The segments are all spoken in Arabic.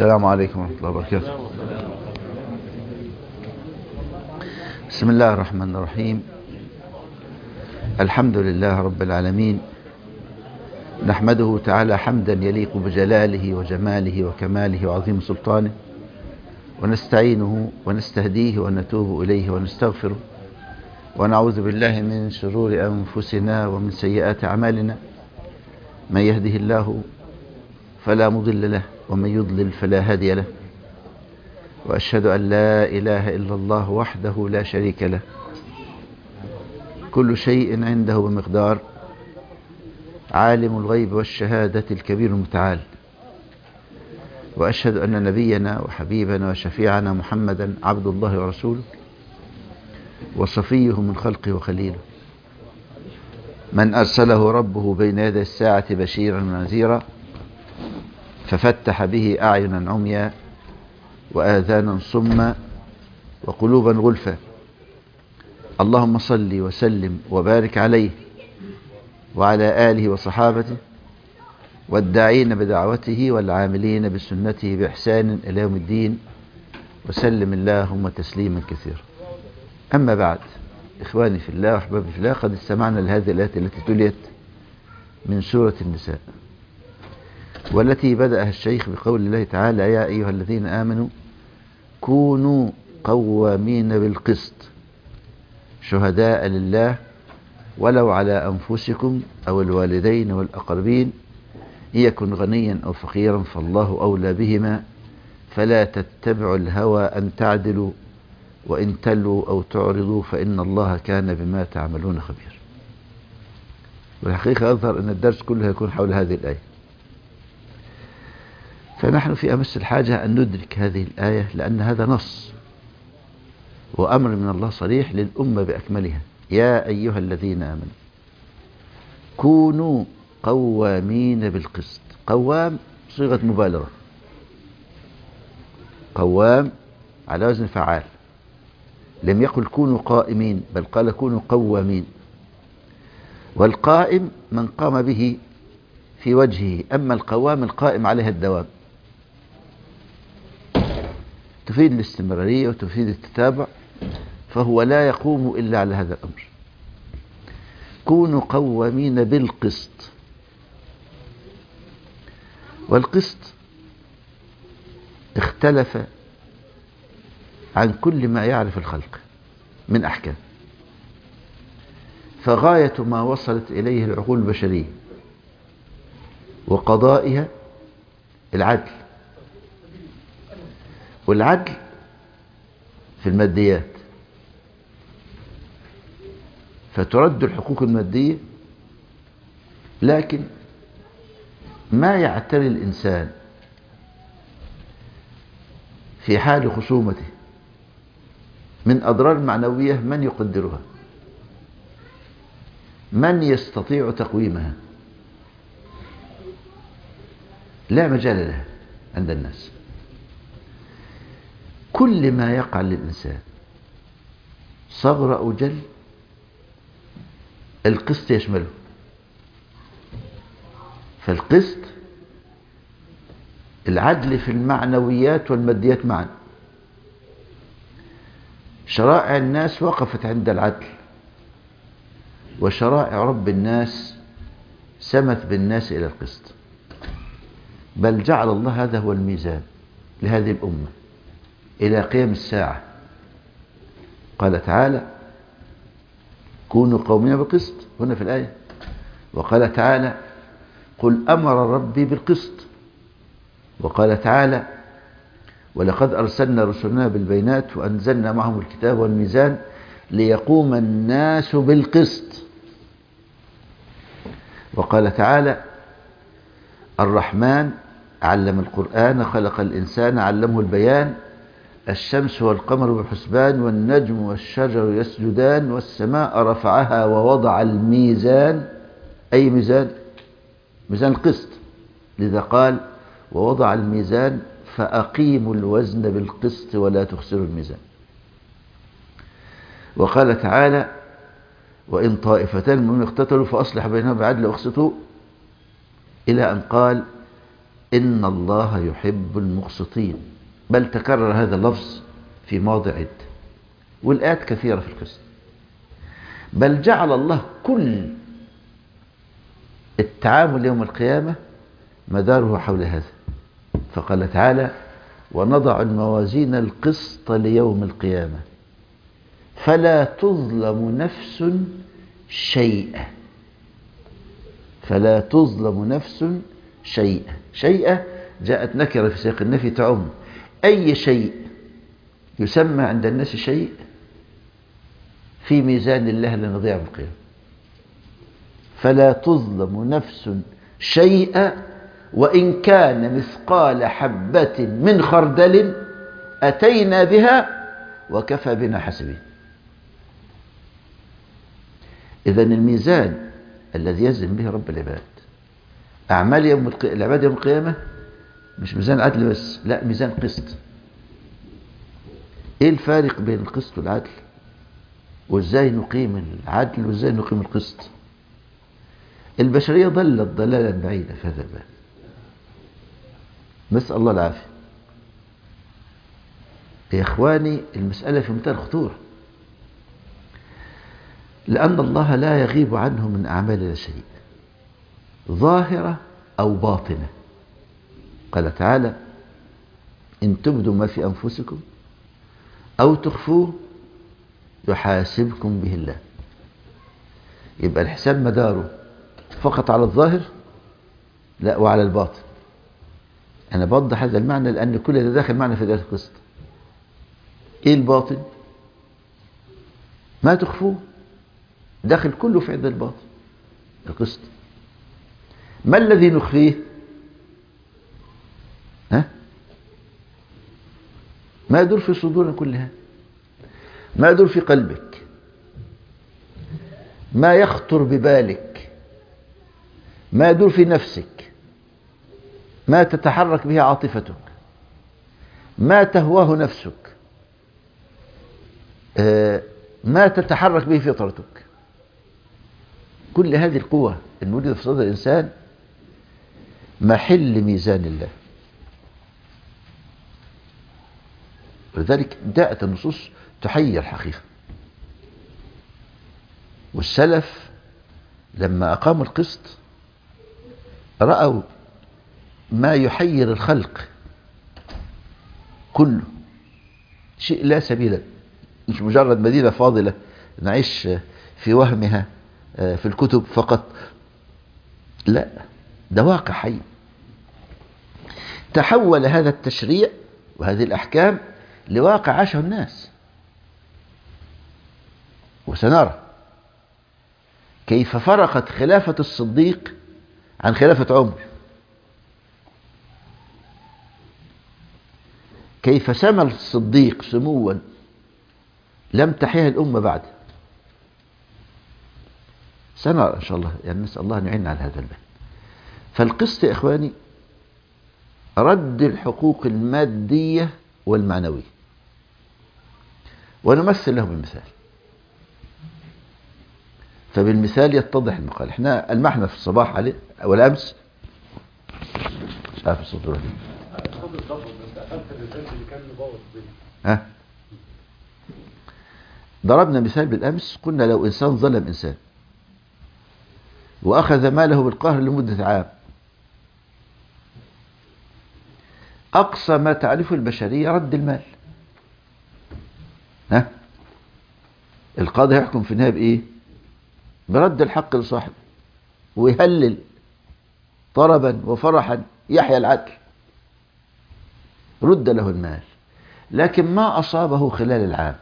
السلام عليكم ورحمة الله وبركاته. بسم الله الرحمن الرحيم. الحمد لله رب العالمين، نحمده تعالى حمدا يليق بجلاله وجماله وكماله وعظيم سلطانه، ونستعينه ونستهديه ونتوب إليه ونستغفره، ونعوذ بالله من شرور أنفسنا ومن سيئات أعمالنا. من يهده الله فلا مضل له، ومن يضلل فلا هادي له، وأشهد أن لا إله إلا الله وحده لا شريك له، كل شيء عنده بمقدار، عالم الغيب والشهادة الكبير المتعال. وأشهد أن نبينا وحبيبنا وشفيعنا محمدا عبد الله ورسوله، وصفيه من خلقه وخليله، من أرسله ربه بين يدي الساعة بشيرا ونذيرا، ففتح به أعينا عميا وآذانا صما وقلوبا غلفا. اللهم صل وسلم وبارك عليه وعلى آله وصحابته والداعين بدعوته والعاملين بسنته بإحسان إلى يوم الدين، وسلم اللهم تسليما كثيرا. أما بعد، إخواني في الله وأحبابي في الله، قد استمعنا لهذه الآيات التي تليت من سورة النساء، والتي بدأها الشيخ بقول الله تعالى: يا أيها الذين آمنوا كونوا قوامين بالقسط شهداء لله ولو على أنفسكم أو الوالدين والأقربين إن يكن غنيا أو فقيرا فالله أولى بهما فلا تتبعوا الهوى أن تعدلوا وإن تلوا أو تعرضوا فإن الله كان بما تعملون خبير. والحقيقة أظهر أن الدرس كله يكون حول هذه الآية، فنحن في أمس الحاجة أن ندرك هذه الآية، لأن هذا نص وأمر من الله صريح للأمة بأكملها. يا أيها الذين آمنوا كونوا قوامين بالقسط. قوام صيغة مبالغة، قوام على وزن فعال، لم يقل كونوا قائمين بل قال كونوا قوامين. والقائم من قام به في وجهه، أما القوام القائم عليها الدوام، تفيد الاستمرارية وتفيد التتابع، فهو لا يقوم إلا على هذا الأمر. كونوا قوامين بالقسط. والقسط اختلف عن كل ما يعرف الخلق من أحكام، فغاية ما وصلت إليه العقول البشرية وقضائها العدل، والعدل في الماديات، فترد الحقوق المادية، لكن ما يعتري الإنسان في حال خصومته من أضرار معنوية من يقدرها؟ من يستطيع تقويمها؟ لا مجال لها عند الناس. كل ما يقع للإنسان صغر أو جل القسط يشمله. فالقسط العدل في المعنويات والماديات معا. شرائع الناس وقفت عند العدل، وشرائع رب الناس سمت بالناس إلى القسط، بل جعل الله هذا هو الميزان لهذه الأمة إلى قيام الساعة. قال تعالى: كونوا قومين بالقسط هنا في الآية. وقال تعالى: قل أمر ربي بالقسط. وقال تعالى: ولقد أرسلنا رسلنا بالبينات وأنزلنا معهم الكتاب والميزان ليقوم الناس بالقسط. وقال تعالى: الرحمن علم القرآن خلق الإنسان علمه البيان الشمس والقمر بحسبان والنجم والشجر يسجدان والسماء رفعها ووضع الميزان. أي ميزان؟ ميزان القسط، لذا قال: ووضع الميزان فأقيموا الوزن بالقسط ولا تخسروا الميزان. وقال تعالى: وإن طائفتان من اقتتلوا فأصلح بينهم بعدل واقسطوا، إلى أن قال: إن الله يحب المقسطين، بل تكرر هذا اللفظ في مواضع عدة، والآيات كثيرة في القسط. بل جعل الله كل التعامل يوم القيامة مداره حول هذا، فقال تعالى: ونضع الموازين القسط ليوم القيامة فلا تظلم نفس شيئا. فلا تظلم نفس شيئا. شيئا جاءت نكرة في سياق النفي تعم أي شيء يسمى عند الناس شيء في ميزان الله لن يضيع بالقيامة. فلا تظلم نفس شيئا وإن كان مثقال حبة من خردل أتينا بها وكفى بنا حاسبين. إذن الميزان الذي يزن به رب العباد أعمال العباد يوم القيامة مش ميزان عدل بس، لا، ميزان قسط. إيه الفارق بين القسط والعدل؟ وإزاي نقيم العدل وإزاي نقيم القسط؟ البشرية ضلت ضلالا بعيدا في هذا الباب، نسأل الله العافية. يا إخواني، المسألة في منتهى الخطورة، لأن الله لا يغيب عنه من أعمالنا شيء، ظاهرة أو باطنة. قال تعالى: إن تبدوا ما في أنفسكم أو تخفوه يحاسبكم به الله. يبقى الحساب مداره فقط على الظاهر؟ لا، وعلى الباطن. أنا بوضح هذا المعنى لأن كل ده داخل معنى في ذات القسط. إيه الباطن؟ ما تخفوه داخل كله في عند الباطن القسط. ما الذي نخفيه؟ ما يدور في صدورنا كلها، ما يدور في قلبك، ما يخطر ببالك، ما يدور في نفسك، ما تتحرك به عاطفتك، ما تهواه نفسك، ما تتحرك به فطرتك. كل هذه القوة الموجودة في صدر الإنسان محل ميزان الله. ولذلك جاءت النصوص تحير حقيقة. والسلف لما أقاموا القسط رأوا ما يحير الخلق كله، شيء لا سبيل، مش مجرد مدينة فاضلة نعيش في وهمها في الكتب فقط، لا، ده واقع حي. تحول هذا التشريع وهذه الأحكام لواقع عاشه الناس، وسنرى كيف فرقت خلافة الصديق عن خلافة عمر، كيف سمى الصديق سموا لم تحيها الأمة بعد. سنرى إن شاء الله، يعني نسأل الله أن يعيننا على هذا الباب. فالقسط يا إخواني رد الحقوق المادية والمعنوية، ونمثل له بالمثال. فبالمثال يتضح المقال. احنا المحنة في الصباح عليه والأمس مش عارف الصدور دي ضربنا مثال بالأمس، قلنا لو إنسان ظلم إنسان وأخذ ماله بالقهر لمدة عام، أقصى ما تعرفه البشرية رد المال. القاضي يحكم في النهاية بإيه؟ برد الحق لصاحبه، ويهلل طربا وفرحا يحيى العدل، رد له المال. لكن ما أصابه خلال العام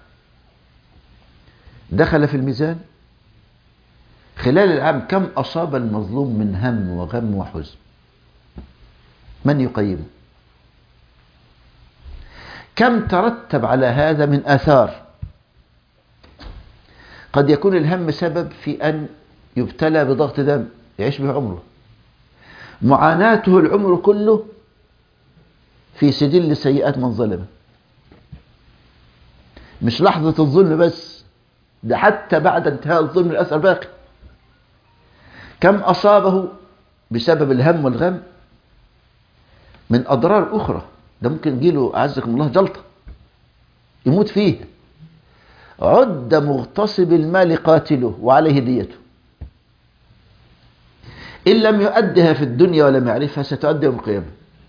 دخل في الميزان. خلال العام كم أصاب المظلوم من هم وغم وحزن؟ من يقيمه؟ كم ترتب على هذا من آثار؟ قد يكون الهم سبب في أن يبتلى بضغط دم يعيش به عمره، معاناته العمر كله في سجل سيئات من ظلمه. مش لحظة الظلم بس، ده حتى بعد انتهاء الظلم الأثر باقي. كم أصابه بسبب الهم والغم من أضرار أخرى. ده ممكن يجيله أعزكم الله جلطة يموت فيه. عد مغتصب المال قاتله وعليه ديته، إن لم يؤدها في الدنيا ولم يعرفها ستؤدي يوم القيامة.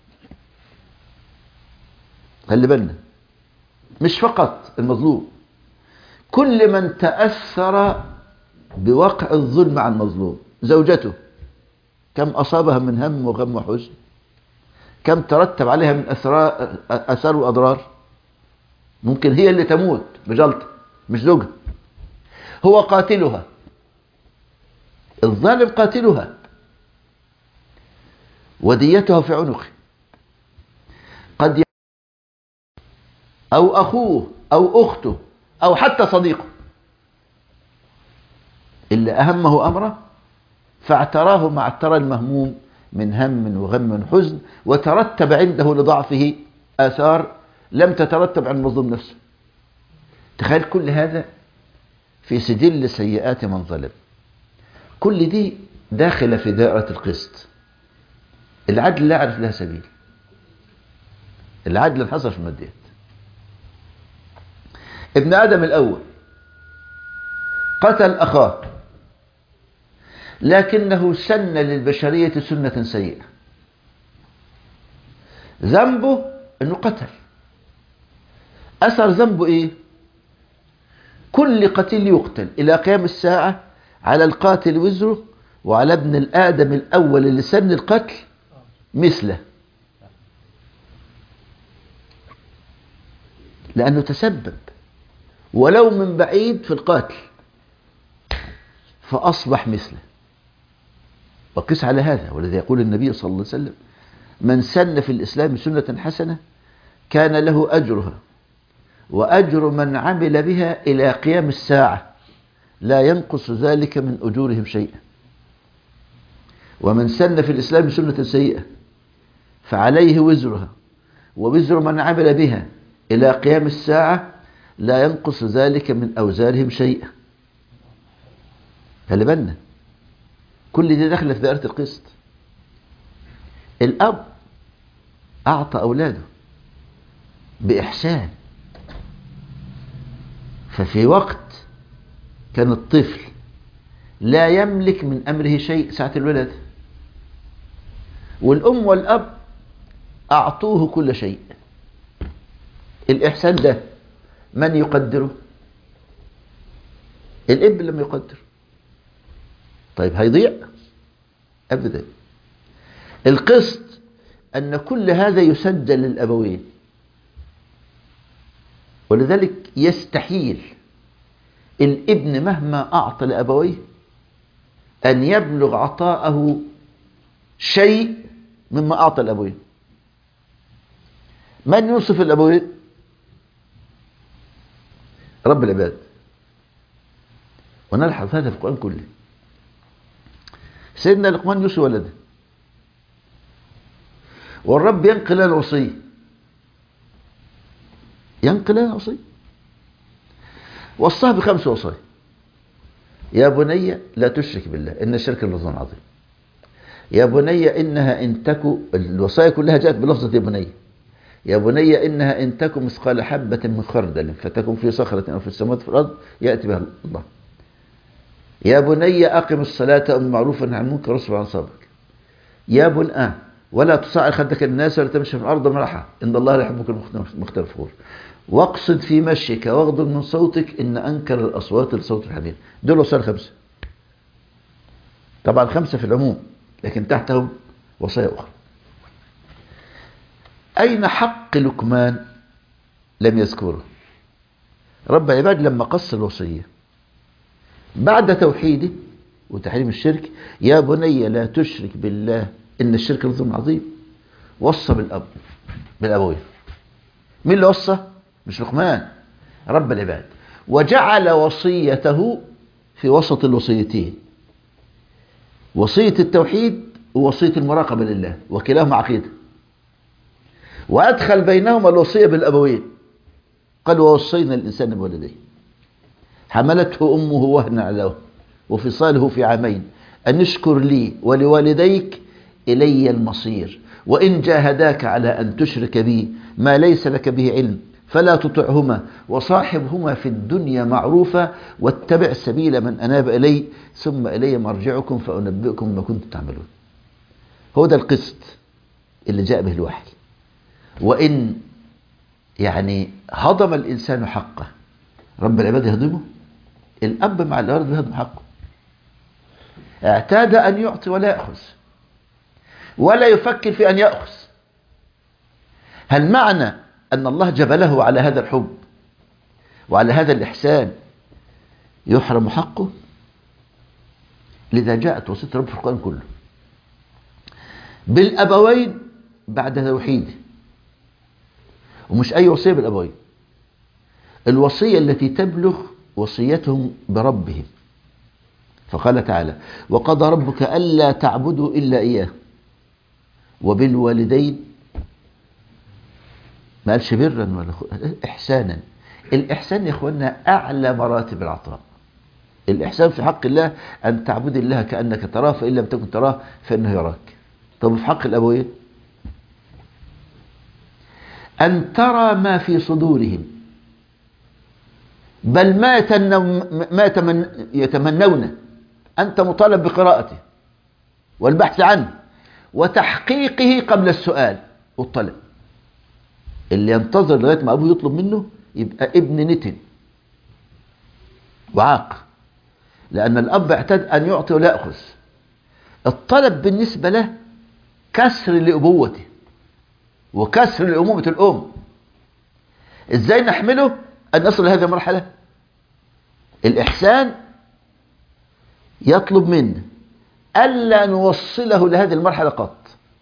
خلي بالنا، مش فقط المظلوم، كل من تأثر بوقع الظلم عن المظلوم. زوجته كم أصابها من هم وغم وحزن، كم ترتب عليها من أثار وأضرار. ممكن هي اللي تموت بجلطة مش زوجها. هو قاتلها، الظالم قاتلها، وديتها في عنقه. قد أو أخوه أو أخته أو حتى صديقه اللي أهمه أمره فاعتراه مع اعترى المهموم من هم وغم وحزن، وترتب عنده لضعفه آثار لم تترتب عن المظلوم نفسه. تخيل كل هذا في سجل سيئات من ظلم. كل دي داخلة في دائرة القسط. العدل لا يعرف لها سبيل. العدل انحصر في الماديات. ابن آدم الأول قتل أخاه، لكنه سن للبشرية سنة سيئة. ذنبه أنه قتل. أثر ذنبه إيه؟ كل قتيل يقتل إلى قيام الساعة على القاتل وزره، وعلى ابن الآدم الأول اللي سن القتل مثله، لأنه تسبب ولو من بعيد في القاتل فأصبح مثله. وقس على هذا، ولذا يقول النبي صلى الله عليه وسلم: من سن في الإسلام سنة حسنة كان له أجرها وأجر من عمل بها إلى قيام الساعة لا ينقص ذلك من أجورهم شيئا. ومن سن في الإسلام سنة سيئة فعليه وزرها ووزر من عمل بها إلى قيام الساعة لا ينقص ذلك من أوزارهم شيئا. خلي بالنا، كل دي داخله في دائرة القسط. الأب أعطى أولاده بإحسان، ففي وقت كان الطفل لا يملك من أمره شيء ساعة الولادة، والأم والأب أعطوه كل شيء. الإحسان ده من يقدره؟ الابن لم يقدر. طيب هيضيع؟ أبدا. القسط أن كل هذا يسجل للأبوين، ولذلك يستحيل الابن مهما أعطى لأبويه أن يبلغ عطاءه شيء مما أعطى الأبوين. من يوصف الأبوين؟ رب العباد. ونلحظ هذا في القرآن كله. سيدنا لقمان يوصي ولده، والرب ينقل لنا الوصية، ينقل لنا الوصية، وصاه ب5 وصايا. يا بني لا تشرك بالله إن الشرك لظلم عظيم. يا بني إنها إن تكو، الوصايا كلها جاءت بلفظة يا بني. يا بني إنها إن تكو مثقال حبة من خردل فتكن في صخرة أو في السماوات في الأرض يأتي بها الله. يا بني أقم الصلاة أمر معروفا عن المنكر واصبر عن صبرك. يا بني ولا تصعر خدك الناس ولا تمشي في الأرض مرحا إن الله لا يحب المختال فخور. واقصد في مشيك واغضض من صوتك إن أنكر الأصوات لصوت الحمير. دول وصايا 5. طبعا 5 في العموم، لكن تحتهم وصايا أخرى. أين حق لقمان؟ لم يذكره. رب العباد لما قص الوصية بعد توحيده وتحريم الشرك: يا بني لا تشرك بالله إن الشرك لظلم عظيم، وصى بالأبوين. مين اللي وصى؟ مش لقمان، رب العباد. وجعل وصيته في وسط الوصيتين، وصية التوحيد ووصية المراقبة لله، وكلاهما عقيدة. وأدخل بينهما الوصية بالأبوين، قال: ووصينا الإنسان بوالديه حملته أمه وهنا على وهن وفصاله في 2 عامين أن اشكر لي ولوالديك إلي المصير وإن جاهداك على أن تشرك بي ما ليس لك به علم فلا تطعهما وصاحبهما في الدنيا معروفا واتبع سبيل من أناب إلي ثم إلي مرجعكم فأنبئكم بما كنتم تعملون. هو ده القسط اللي جاء به الوحي. وإن يعني هضم الإنسان حقه رب العباد يهضمه. الأب مع الأولاد بيهضم حقه. اعتاد أن يعطي ولا يأخذ ولا يفكر في أن يأخذ. هل معنى أن الله جبله على هذا الحب وعلى هذا الإحسان يحرم حقه؟ لذا جاءت وصية رب في القرآن كله بالأبوين بعد توحيده. ومش أي وصية بالأبوين، الوصية التي تبلغ وصيتهم بربهم. فقال تعالى: وقضى ربك ألا تعبدوا إلا إياه وبالوالدين، ما قالش برا ولا إحسانا. الإحسان يا إخوانا أعلى مراتب العطاء. الإحسان في حق الله أن تعبد الله كأنك تراه فإن لم تكن تراه فإنه يراك. طب في حق الأبوين أن ترى ما في صدورهم بل ما يتمنون. أنت مطالب بقراءته والبحث عنه وتحقيقه قبل السؤال والطلب. اللي ينتظر لغاية ما أبوه يطلب منه يبقى ابن نتن وعاق، لأن الأب اعتاد أن يعطي ولا يأخذ. الطلب بالنسبة له كسر لأبوته وكسر لأمومة الأم. إزاي نحمله أن نصل لهذه المرحلة؟ الإحسان يطلب منا ألا نوصله لهذه المرحلة قط.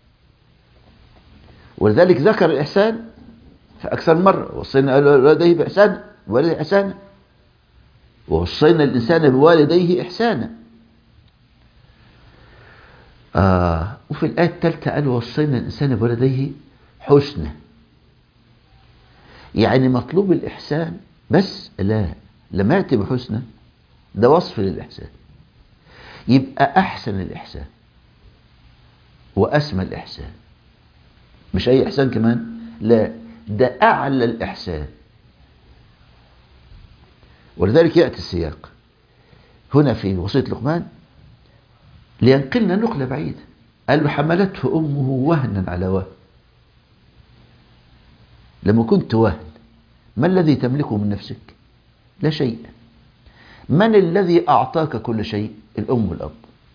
ولذلك ذكر الإحسان فأكثر مرة: وصينا والديه بإحسان والديه إحسانا، ووصينا الإنسان بوالديه إحسانا. وفي الآية الثالثة قال: ووصينا الإنسان بوالديه حسنا. يعني مطلوب الإحسان بس لما يأتي بحسنا ده وصف للإحسان. يبقى أحسن الإحسان وأسمى الإحسان، مش أي إحسان كمان، لا، ده أعلى الإحسان. ولذلك يأتي السياق هنا في وصية لقمان لينقلنا نقلة بعيدة. قال له: حملته أمه وهنا على وهن. لما كنت وهن ما الذي تملكه من نفسك؟ لا شيء. من الذي أعطاك كل شيء؟ الأم والأب.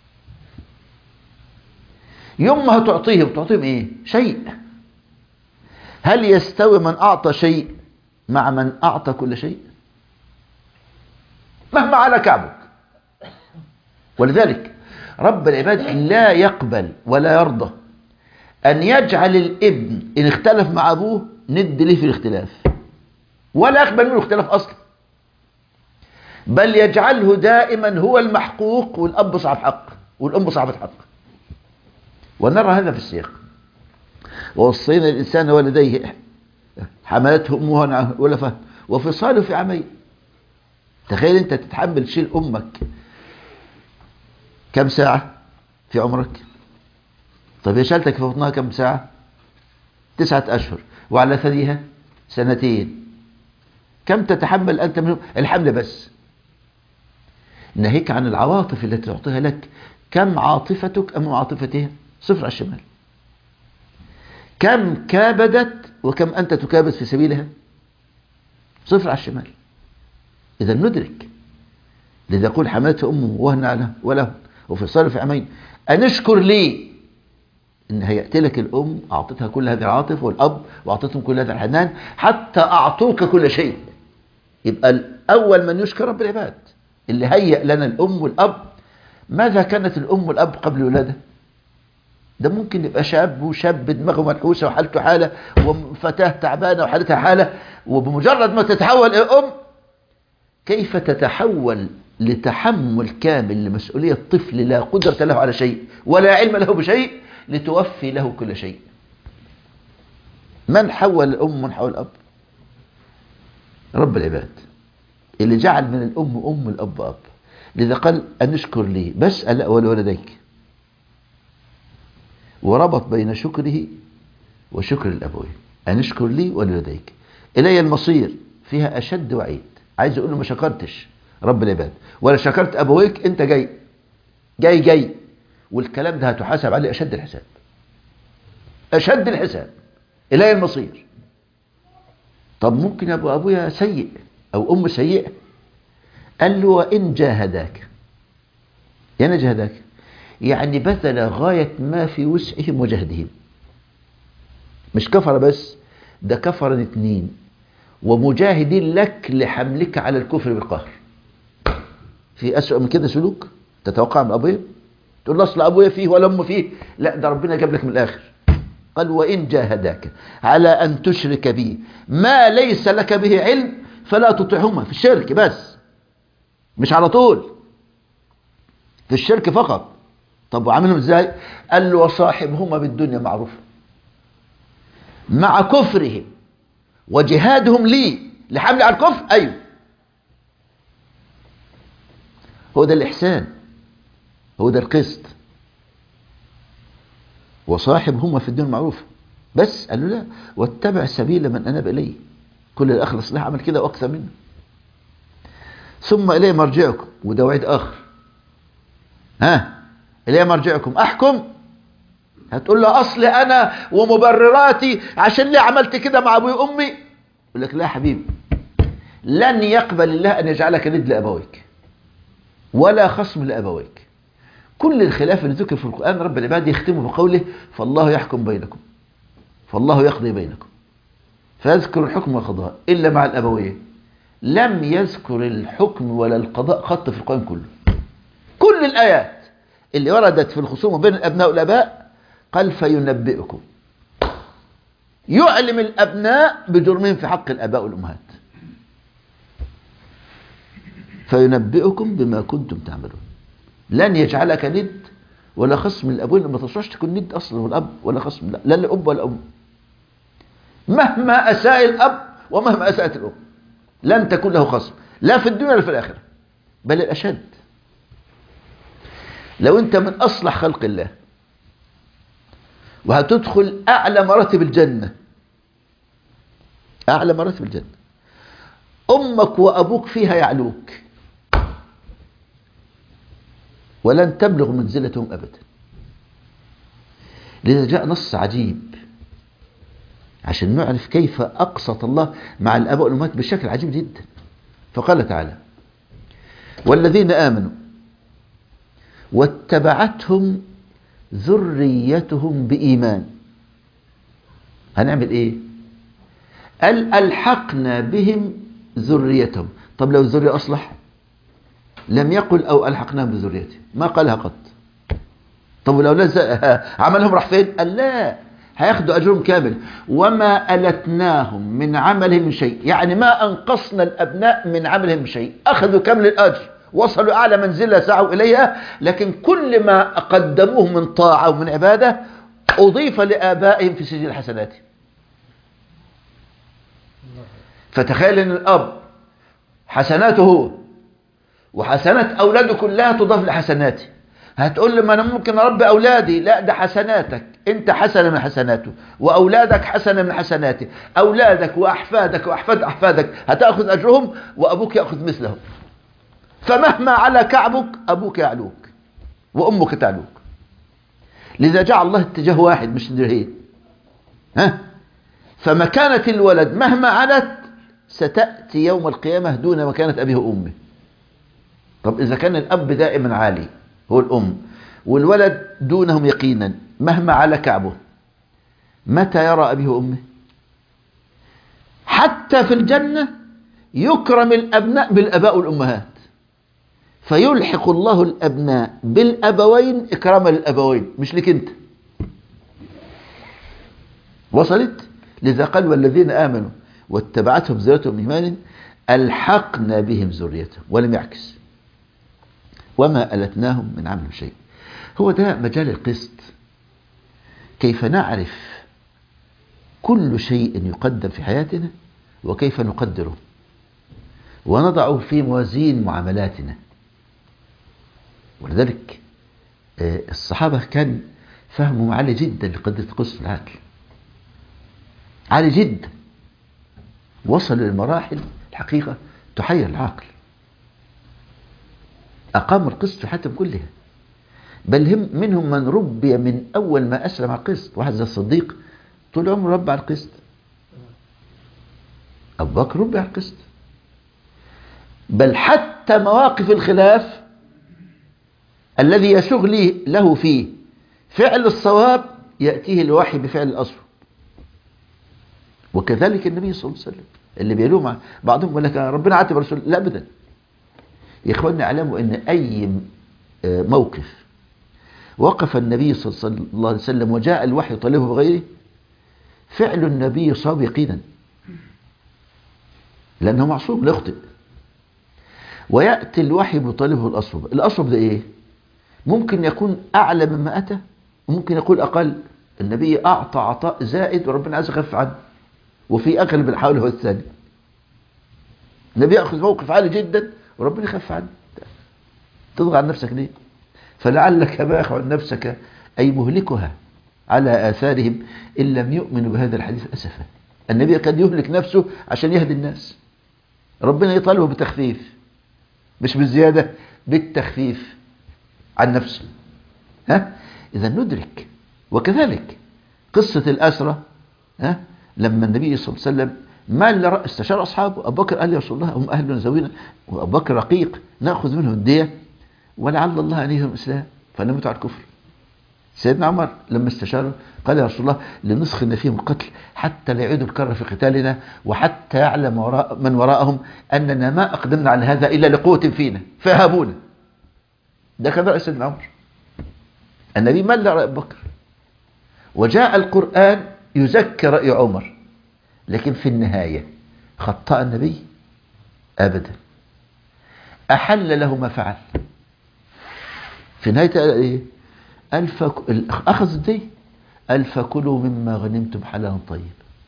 يوم ما تعطيهم إيه؟ شيء. هل يستوي من أعطى شيء مع من أعطى كل شيء؟ مهما على كعبك. ولذلك رب العباد لا يقبل ولا يرضى أن يجعل الابن إن اختلف مع أبوه ند له في الاختلاف، ولا يقبل منه الاختلاف أصلا، بل يجعله دائما هو المحقوق والأب صاحب حق والأم صاحبة حق. ونرى هذا في السياق: ووصينا الإنسان والديه حملته أمه ولا فهم وفصاله في عامين. تخيل أنت تتحمل شيل أمك كم ساعة في عمرك؟ طب هي شالتك في بطنها كم ساعة؟ 9 أشهر، وعلى ثديها 2 سنين. كم تتحمل أنت منهم الحمل بس؟ ناهيك عن العواطف التي تعطيها لك. كم عاطفتك أمام عاطفتها؟ 0 على الشمال. كم كابدت وكم أنت تكابد في سبيلها؟ 0 على الشمال. إذا ندرك. لذا يقول: حملته أمه وهنا على وله وفصاله في عامين أن اشكر لي. إن هيأتي لك الأم أعطتها كل هذه العاطفة والأب وأعطتهم كل هذا الحنان حتى أعطوك كل شيء. يبقى أول من يشكر رب العباد اللي هيأ لنا الأم والأب. ماذا كانت الأم والأب قبل الولادة؟ ده ممكن يبقى شاب دماغه منحوسة وحالته حالة، وفتاة تعبانة وحالتها حالة، وبمجرد ما تتحول أم كيف تتحول لتحمل كامل لمسؤولية طفل لا قدرة له على شيء ولا علم له بشيء لتوفي له كل شيء. من حول الأم من حول الأب؟ رب العباد اللي جعل من الأم أم الأب أب. لذا قال: أن نشكر لي بس ألا ولديك. وربط بين شكره وشكر الأبوين، أن اشكر لي ولوالديك إلي المصير، فيها أشد وعيد. عايز يقول له ما شكرتش رب العباد ولا شكرت أبويك، أنت جاي جاي جاي، والكلام ده هتحاسب عليه أشد الحساب، أشد الحساب، إلي المصير. طب ممكن أبويا سيء أو أم سيئة، قال له وإن جاهداك، يعني جاهداك يعني بذل غاية ما في وسعهم وجهدهم، مش كفر بس، ده كفر 2 ومجاهدين لك لحملك على الكفر بالقهر. في أسوأ من كده سلوك تتوقع من أبويا؟ تقول له أصل أبويا فيه ولا أم فيه؟ لا، ده ربنا جاب لك من الآخر. قال وإن جاهداك على أن تشرك بي ما ليس لك به علم فلا تطعهما، في الشرك بس، مش على طول، في الشرك فقط. طب وعاملهم ازاي؟ قال له وصاحبهما بالدنيا معروفة، مع كفرهم وجهادهم لي لحمل على الكفر. أيوه، هو ده الإحسان، هو ده القسط. وصاحبهما في الدنيا معروفة، بس قال له لا، واتبع سبيل من أناب إليه، كل الأخلص له عمل كده وأكثر منه. ثم إليه مرجعكم، وده وعيد آخر. إليه مرجعكم أحكم، هتقول له أصل أنا ومبرراتي عشان ليه عملت كده مع أبوي وأمي، يقول لك لا يا حبيبي، لن يقبل الله أن يجعلك ند لأبويك ولا خصم لأبويك. كل الخلاف اللي ذكر في القرآن رب العباد يختمه بقوله فالله يحكم بينكم، فالله يقضي بينكم، فيذكر الحكم والقضاء إلا مع الأبوين. لم يذكر الحكم ولا القضاء خط في القرآن كله. كل الآيات اللي وردت في الخصومة بين الأبناء والآباء قال فينبئكم، يعلم الأبناء بجرمهم في حق الآباء والأمهات، فينبئكم بما كنتم تعملون. لن يجعلك ند ولا خصم من الأبوين، لما تصرش تكون ند أصلا والأب ولا خصم، لا الأب ولا الأم، مهما أساء الأب ومهما أساءت الأم لن تكون له خصم، لا في الدنيا ولا في الآخرة، بل الأشد. لو أنت من أصلح خلق الله وهتدخل أعلى مراتب الجنة، أعلى مراتب الجنة، أمك وأبوك فيها يعلوك ولن تبلغ منزلتهم أبدا. لذا جاء نص عجيب عشان نعرف كيف أقسط الله مع الآباء والأمهات بشكل عجيب جدا. فقال تعالى والذين آمنوا واتبعتهم ذريتهم بإيمان، هنعمل إيه؟ قال ألحقنا بهم ذريتهم. طب لو الذرية أصلح؟ لم يقل أو ألحقناهم بذريتهم، ما قالها قط. طب والأولاد عملهم راح فين؟ قال لا، هياخدوا أجرهم كامل، وما ألتناهم من عملهم من شيء، يعني ما أنقصنا الأبناء من عملهم من شيء، أخذوا كامل الأجر، وصلوا أعلى منزلة سعوا إليها، لكن كل ما قدموه من طاعة ومن عبادة أضيف لآبائهم في سجل حسناتهم. فتخيل أن الأب حسناته هو وحسنات أولاده كلها تضاف لحسناته. هتقول لي ما أنا ممكن أربي أولادي، لا، ده حسناتك أنت حسنة من حسناته، وأولادك حسنة من حسناته، أولادك وأحفادك وأحفاد أحفادك هتأخذ أجرهم وأبوك يأخذ مثلهم. فمهما على كعبك أبوك يعلوك وأمك تعلوك. لذا جعل الله اتجاه واحد مش درهين. فمكانة الولد مهما علت ستأتي يوم القيامة دون مكانة أبيه وأمه. طب إذا كان الأب دائما عالي هو الأم والولد دونهم يقينا مهما على كعبه، متى يرى أبيه وأمه؟ حتى في الجنة يكرم الأبناء بالأباء والأمهات، فيلحق الله الأبناء بالأبوين إكراما للأبوين مش لك أنت. وصلت؟ لذا قال والذين آمنوا واتبعتهم ذريتهم بإيمان ألحقنا بهم ذريتهم، ولم يعكس وما ألتناهم من عمل شيء. هو ده مجال القسط، كيف نعرف كل شيء يقدم في حياتنا وكيف نقدره ونضعه في موازين معاملاتنا. ولذلك الصحابة كان فهمهم عالي جدا لقضية قصة العدل، عالي جدا، وصل للمراحل الحقيقة تحير العقل. أقاموا القسط في حياتهم كلها، بل هم منهم من ربي من أول ما أسلم على القسط. واحد زي الصديق طول عمره ربي على القسط. أبو بكر ربي على القسط، بل حتى مواقف الخلاف الذي يسوغ له فيه فعل الصواب يأتيه الوحي بفعل الأصل. وكذلك النبي صلى الله عليه وسلم اللي بيلوم بعضهم يقول لك ربنا عاتب رسول، لا أبدا يا إخواننا، اعلموا أن أي موقف وقف النبي صلى الله عليه وسلم وجاء الوحي طالبه بغيره، فعل النبي صاب يقينا، لأنه معصوم لا يخطئ. ويأتي الوحي بطالبه الأصوب. الأصوب ده إيه؟ ممكن يكون أعلى مما أتى، وممكن يكون أقل. النبي أعطى عطاء زائد وربنا عايز يخف عنه، وفي أغلب الحول هو الثاني. النبي يأخذ موقف عالي جدا وربنا يخف عنه. تضغط على نفسك ليه؟ فلعلك باخع نفسك أي مهلكها على آثارهم إن لم يؤمنوا بهذا الحديث أسفا. النبي كان يهلك نفسه عشان يهدي الناس، ربنا يطالبه بتخفيف، مش بالزيادة، بالتخفيف عن نفسه. إذا ندرك. وكذلك قصة الأسرة، لما النبي صلى الله عليه وسلم ما اللي استشار أصحابه، أبو بكر قال يا رسول الله هم أهل زوينا، وأبو بكر رقيق، نأخذ منهم الدية ولعل الله أن يهديهم الإسلام فنموت على الكفر. سيدنا عمر لما استشاره قال يا رسول الله لنسخن فيهم القتل حتى لا يعيدوا الكرة في قتالنا، وحتى يعلم من وراءهم أننا ما أقدمنا على هذا إلا لقوة فينا فيهابونا. ده كان رأي سيدنا عمر. النبي مل رأي أبو بكر، وجاء القرآن يزكي رأي عمر، لكن في النهاية خطأ النبي أبدا، أحل له ما فعل. في نهاية إيه؟ أخذ الدين، قال فكلوا مما غنمتم حلالا طيب.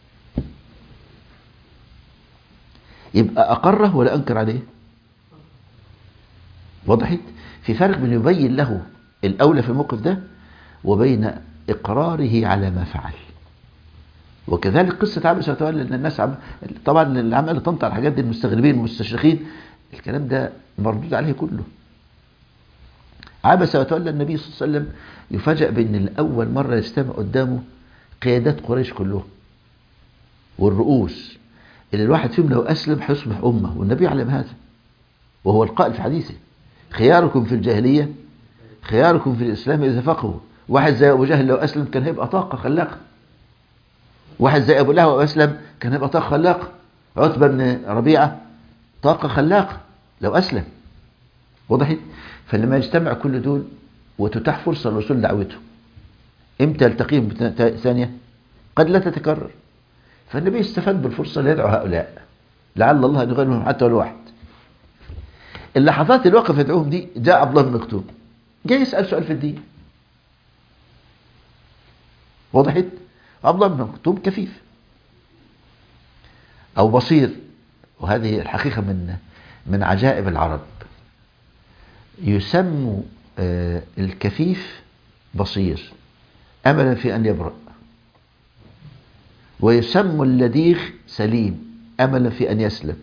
يبقى أقره ولا أنكر عليه؟ وضحت؟ في فرق بين يبين له الأولى في الموقف ده وبين إقراره على ما فعل. وكذلك قصة عبس وتولى، لأن الناس طبعا اللي عمال تنطع الحاجات دي المستغربين المستشرقين، الكلام ده مردود عليه كله. عبس وتولى النبي صلى الله عليه وسلم يفاجأ بأن الأول مرة يجتمع قدامه قيادات قريش كلهم والرؤوس اللي الواحد فيهم لو أسلم هيصبح أمة، والنبي يعلم هذا، وهو القائل في حديثه خياركم في الجاهلية خياركم في الإسلام إذا فقهوا. واحد زي أبو جهل لو أسلم كان هيبقى طاقة خلاقة، واحد زي أبو لهب لو أسلم كان هيبقى طاقة خلاقة، عتبة بن ربيعة طاقة خلاقة لو أسلم. وضحت؟ فلما يجتمع كل دول وتتاح فرصة لوصول دعوته، امتى يلتقيهم ثانية؟ قد لا تتكرر. فالنبي استفاد بالفرصة ليدعو هؤلاء لعل الله أن يغير منهم حتى ولو واحد. اللحظات اللي وقف يدعوهم دي جاء عبد الله بن مكتوم جاي يسأل سؤال في الدين. وضحت؟ عبد الله بن مكتوم كفيف أو بصير، وهذه الحقيقة من عجائب العرب. يسموا الكفيف بصير أملا في أن يبرأ، ويسموا اللديخ سليم أملا في أن يسلم.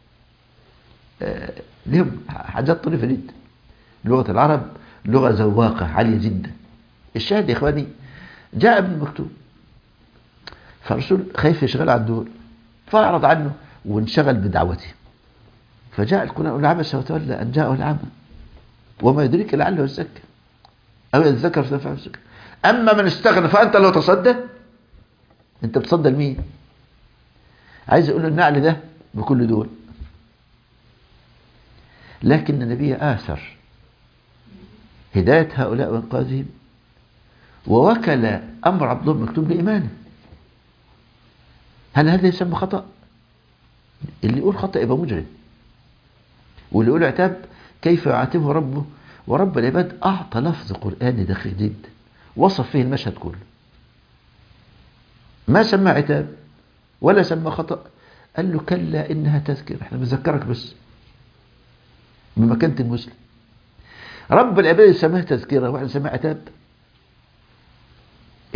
لهم حاجات طريفة جدا. لغة العرب لغة ذواقة عالية جدا. الشاهد يا إخواني جاء ابن مكتوم، فالرسول خايف يشغل عن دول فأعرض عنه وانشغل بدعوته. فجاء القرآن عبس وتولى أن جاءه العمى وما يدريك لعله يزكى أو يتذكر فنفعه الذكر. أما من استغنى فأنت لو تصدى، أنت بتصدى لمين؟ عايز يقول له النعل ده بكل دول. لكن النبي آثر هداية هؤلاء وإنقاذهم، ووكل أمر عبد الله بن مكتوم بإيمانه. هل هذا يسمى خطأ؟ اللي يقول خطأ يبقى مجرم، واللي يقول عتاب كيف يعاتبه ربه، ورب العباد أعطى لفظ قرآني دقيق جدا وصف فيه المشهد كله، ما سمى عتاب ولا سمى خطأ. قال له كلا إنها تذكر، احنا بنذكرك بس بمكانة المسلم. رب العباد يسميها تذكرة واحنا نسميها عتاب.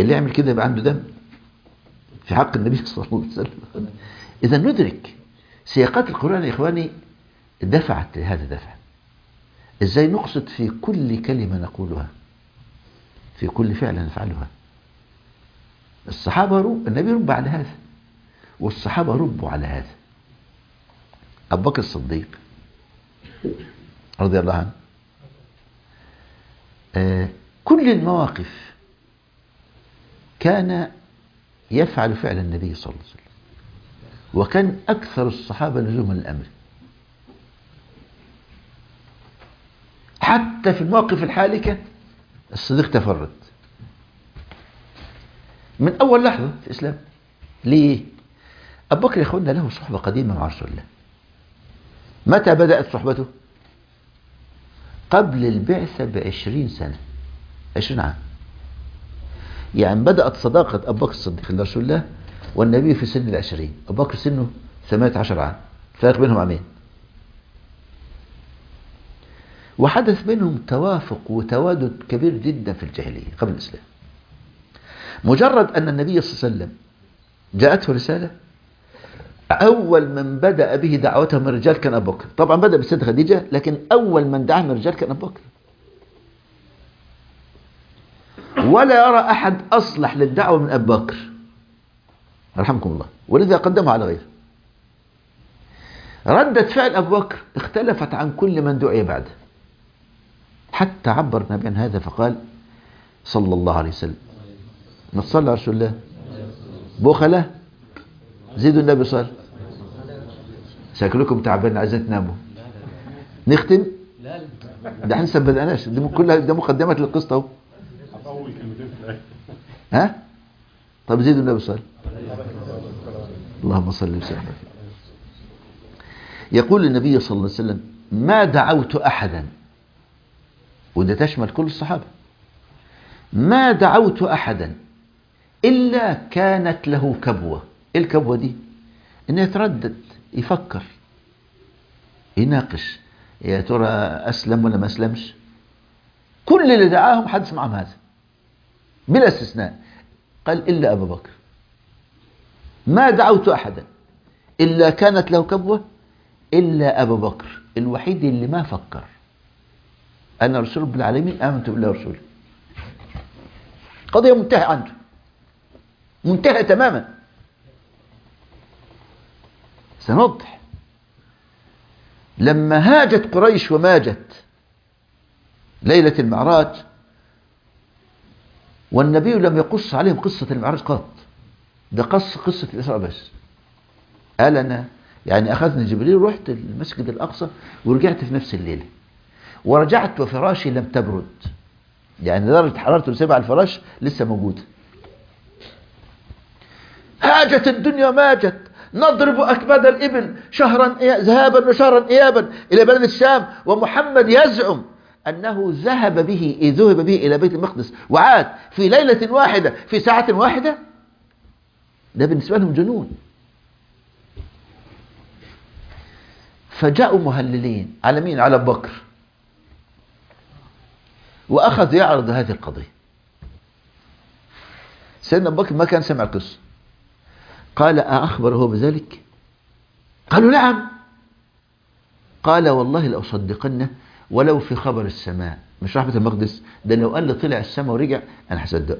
اللي يعمل كده يبقى عنده دم في حق النبي صلى الله عليه وسلم. إذا ندرك سياقات القرآن يا إخواني دفعت لهذا الدفع. إزاي نقصد في كل كلمة نقولها، في كل فعل نفعلها. الصحابة النبي رب على هذا، والصحابة ربوا على هذا. أبو بكر الصديق رضي الله عنه كل المواقف كان يفعل فعل النبي صلى الله عليه وسلم، وكان أكثر الصحابة لزوما الأمر. حتى في المواقف الحالكة الصديق تفرد من أول لحظة في الإسلام. ليه؟ أبو بكر يا أخوانا له صحبة قديمة مع رسول الله. متى بدأت صحبته؟ قبل البعثة ب20 سنة، 20 عام. يعني بدأت صداقة أبو بكر الصديق لرسول الله والنبي في سن 20، أبو بكر سنه 18 عام، فرق بينهم عامين. وحدث بينهم توافق وتوادد كبير جدا في الجاهلية قبل الإسلام. مجرد أن النبي صلى الله عليه وسلم جاءته رسالة، أول من بدأ به دعوته من الرجال كان أبو بكر. طبعا بدأ بالسيدة خديجة، لكن أول من دعا من الرجال كان أبو بكر. ولا يرى أحد أصلح للدعوة من أبو بكر رحمكم الله، ولذا قدمه على غيره. ردة فعل أبو بكر اختلفت عن كل من دعي بعده، حتى عبر النبي عن هذا فقال صلى الله عليه وسلم: ما تصلى على رسول الله بخلة زيدوا النبي صلى. شكلكم تعبان عايزين تناموا. نختم؟ ده احنا لسه ما بدأناش، دي كلها ده مقدمات للقصة اهو. ها؟ طب زيدوا النبي صلى. اللهم صل وسلم. يقول النبي صلى الله عليه وسلم: ما دعوت أحدا، وده تشمل كل الصحابة، ما دعوت أحدا إلا كانت له كبوة. إيه الكبوة دي؟ إنه يتردد، يفكر، يناقش، يا ترى أسلم ولا ما أسلمش. كل اللي دعاهم حدث معهم هذا بلا استثناء. قال: إلا أبا بكر. ما دعوت أحدا إلا كانت له كبوة إلا أبا بكر، الوحيد اللي ما فكر. أنا رسول رب العالمين، آمنت بالله ورسوله. قضية منتهى عنده، منتهى تماما. سنوضح. لما هاجت قريش وماجت ليلة المعراج، والنبي لم يقص عليهم قصة المعراج قط، ده قصة الإسراء بس. قال: أنا يعني أخذني جبريل ورحت المسجد الأقصى ورجعت في نفس الليلة، ورجعت وفراشي لم تبرد، يعني درجة حرارته اللي سيبها على الفراش لسه موجودة. هاجت الدنيا ماجت، نضرب أكباد الإبل شهرا ذهابا وشهرا إيابا إلى بلد الشام، ومحمد يزعم أنه ذهب به إلى بيت المقدس وعاد في ليلة واحدة في ساعة واحدة. ده بالنسبة لهم جنون. فجاءوا مهللين على مين؟ على أبو بكر، وأخذ يعرض هذه القضية. سيدنا أبو بكر ما كان سمع القصة. قال: أخبره بذلك؟ قالوا: نعم. قال: والله لأصدقنه ولو في خبر السماء، مش رحمة المقدس، ده لو قال لي طلع السماء ورجع أنا هصدقه.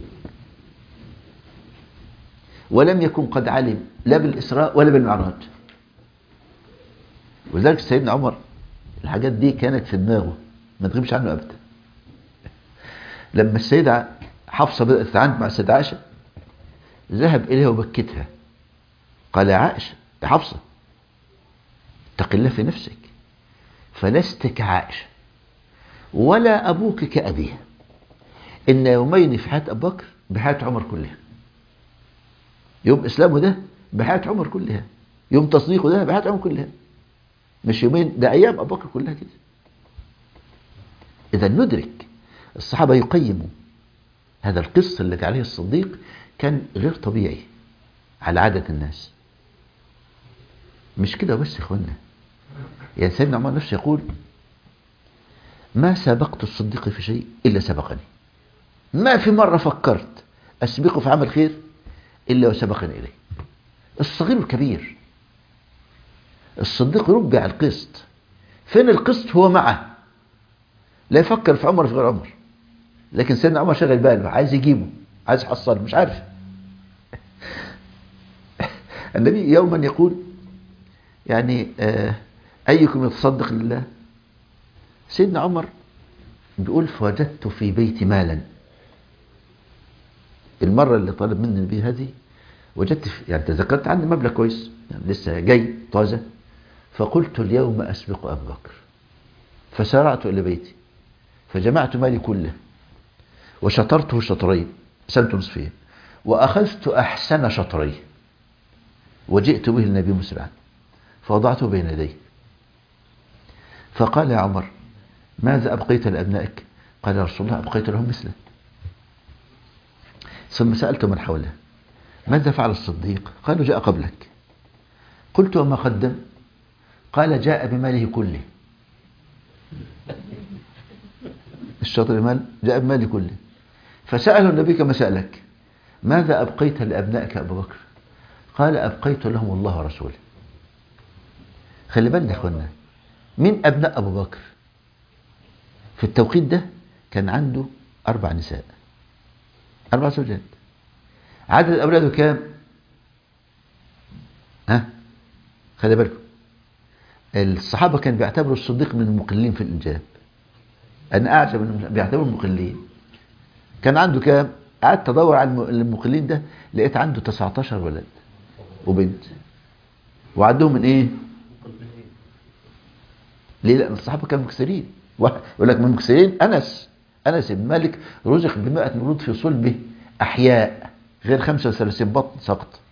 ولم يكن قد علم لا بالإسراء ولا بالمعراج. وذلك سيدنا عمر الحاجات دي كانت في دماغه، ما تغيبش عنه أبدا. لما السيدة حفصة بدأت تتعاند مع السيدة عائشة، ذهب إليها وبكتها. قال: يا عائشة، يا حفصة، اتق الله في نفسك، فلست كعائشة ولا أبوك كأبيها. إن يومين في حياة أبو بكر بحياة عمر كلها. يوم إسلامه ده بحياة عمر كلها، يوم تصديقه ده بحياة عمر كلها، مش يومين، ده أيام أبو بكر كلها كده. إذا ندرك الصحابة يقيموا هذا القصة التي عليه الصديق كان غير طبيعي على عادة الناس. مش كده بس يا اخوانا، يعني سيدنا عمر نفسه يقول: ما سبقت الصديق في شيء إلا سبقني. ما في مرة فكرت أسبقه في عمل خير إلا وسبقني إليه. الصغير والكبير. الصديق يربي على القسط. فين القسط؟ هو معه، لا يفكر في عمر في غير عمر. لكن سيدنا عمر شغل باله، عايز يجيبه، عايز يحصله، مش عارف. النبي يوما يقول يعني أيكم يتصدق لله؟ سيدنا عمر بيقول فوجدت في بيتي مالا. المرة اللي طلب مني النبي هذه وجدت يعني تذكرت عندي مبلغ كويس يعني لسه جاي طازة، فقلت اليوم أسبق أبو بكر. فسارعت إلى بيتي فجمعت مالي كله وشطرته شطرين، قسمت نصفين، وأخذت أحسن شطريه وجئت به النبي مسرعا فوضعته بين يديه. فقال يا عمر ماذا أبقيت لأبنائك؟ قال يا رسول الله أبقيت لهم مثله. ثم سألت من حوله ماذا فعل الصديق؟ قالوا جاء قبلك. قلت وما قدم؟ قال جاء بماله كله. الشاطر المال جاء بماله كله. فسأله النبي كما سألك ماذا أبقيت لأبنائك يا أبو بكر؟ قال أبقيت لهم الله ورسوله. خلي بالنا يا أخوانا، من أبناء أبو بكر في التوقيت ده كان عنده 4 نساء، 4 زوجات. عدد أولاده كام؟ خلي بالكم، الصحابة كانوا بيعتبروا الصديق من المقلين في الإنجاب. أنا أعجب من بيعتبروا المقلين. كان عنده كام؟ قعدت أدور على المقلين ده لقيت عنده 19 ولد وبنت. وعندهم من إيه؟ ليه؟ لأن الصحابة كانوا مكسرين. يقول لك من المكسرين أنس بن مالك رزق ب100 مولود في صلبه أحياء غير 35 بطن سقط.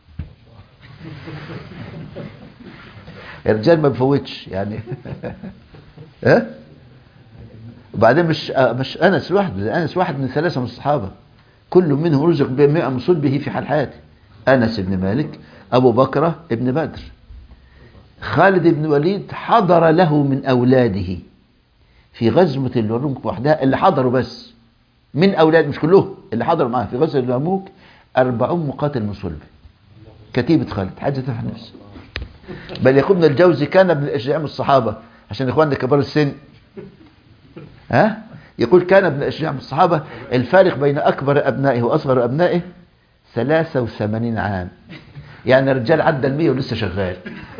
الرجال ما بفوتش يعني. وبعدين مش أنس لوحده، ده أنس واحد من 3 من الصحابة، كل منهم رزق ب100 من صلبه في حال حياته. أنس بن مالك، أبو بكر ابن بدر، خالد بن وليد حضر له من أولاده في غزوة اليرموك وحدها، اللي حضروا بس من أولاد مش كلهم، اللي حضروا معاه في غزوة اليرموك 40 مقاتل من صلبه. كتيبة خالد حاجة تفهم نفسه. بل يقول ابن الجوزي كان ابن الأشجاع من الصحابة، عشان إخواننا كبار السن يقول كان ابن الأشجاع من الصحابة الفارق بين أكبر أبنائه وأصغر أبنائه 83 عام. يعني الرجال عدى 100 ولسه شغال.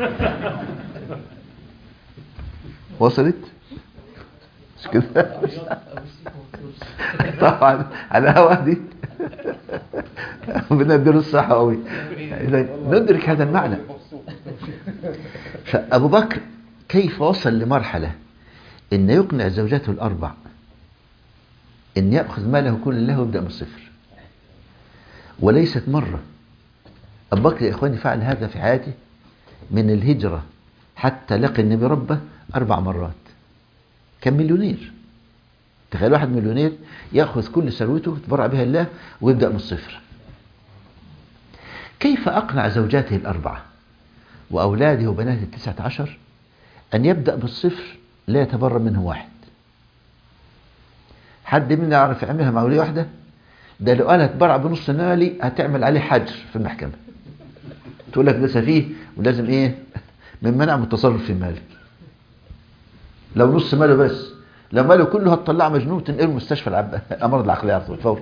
وصلت؟ مش كده؟ طبعا على هوا دي بندير الصحة قوي. ندرك هذا المعنى. فأبو بكر كيف وصل لمرحلة إن يقنع زوجاته ال4 إن يأخذ ماله كله له ويبدأ من الصفر. وليست مرة. أبو بكر يا إخواني فعل هذا في حياته من الهجرة حتى لقي النبي ربه 4 مرات. كان مليونير. تخيل واحد مليونير يأخذ كل ثروته يتبرع بها الله ويبدأ من الصفر. كيف أقنع زوجاته ال4 وأولاده وبناته 19 أن يبدأ بالصفر لا يتبرع منه واحد؟ حد منا يعرف يعملها مع ولية واحدة؟ ده لو قالها تبرع بنص مالي هتعمل عليه حجر في المحكمة. تقول لك ده سفيه ولازم ايه من منع من التصرف في مالك. لو نص ماله بس، لو ماله كله هتطلع مجنون تنقله مستشفى الامراض العقليه على طول فورا.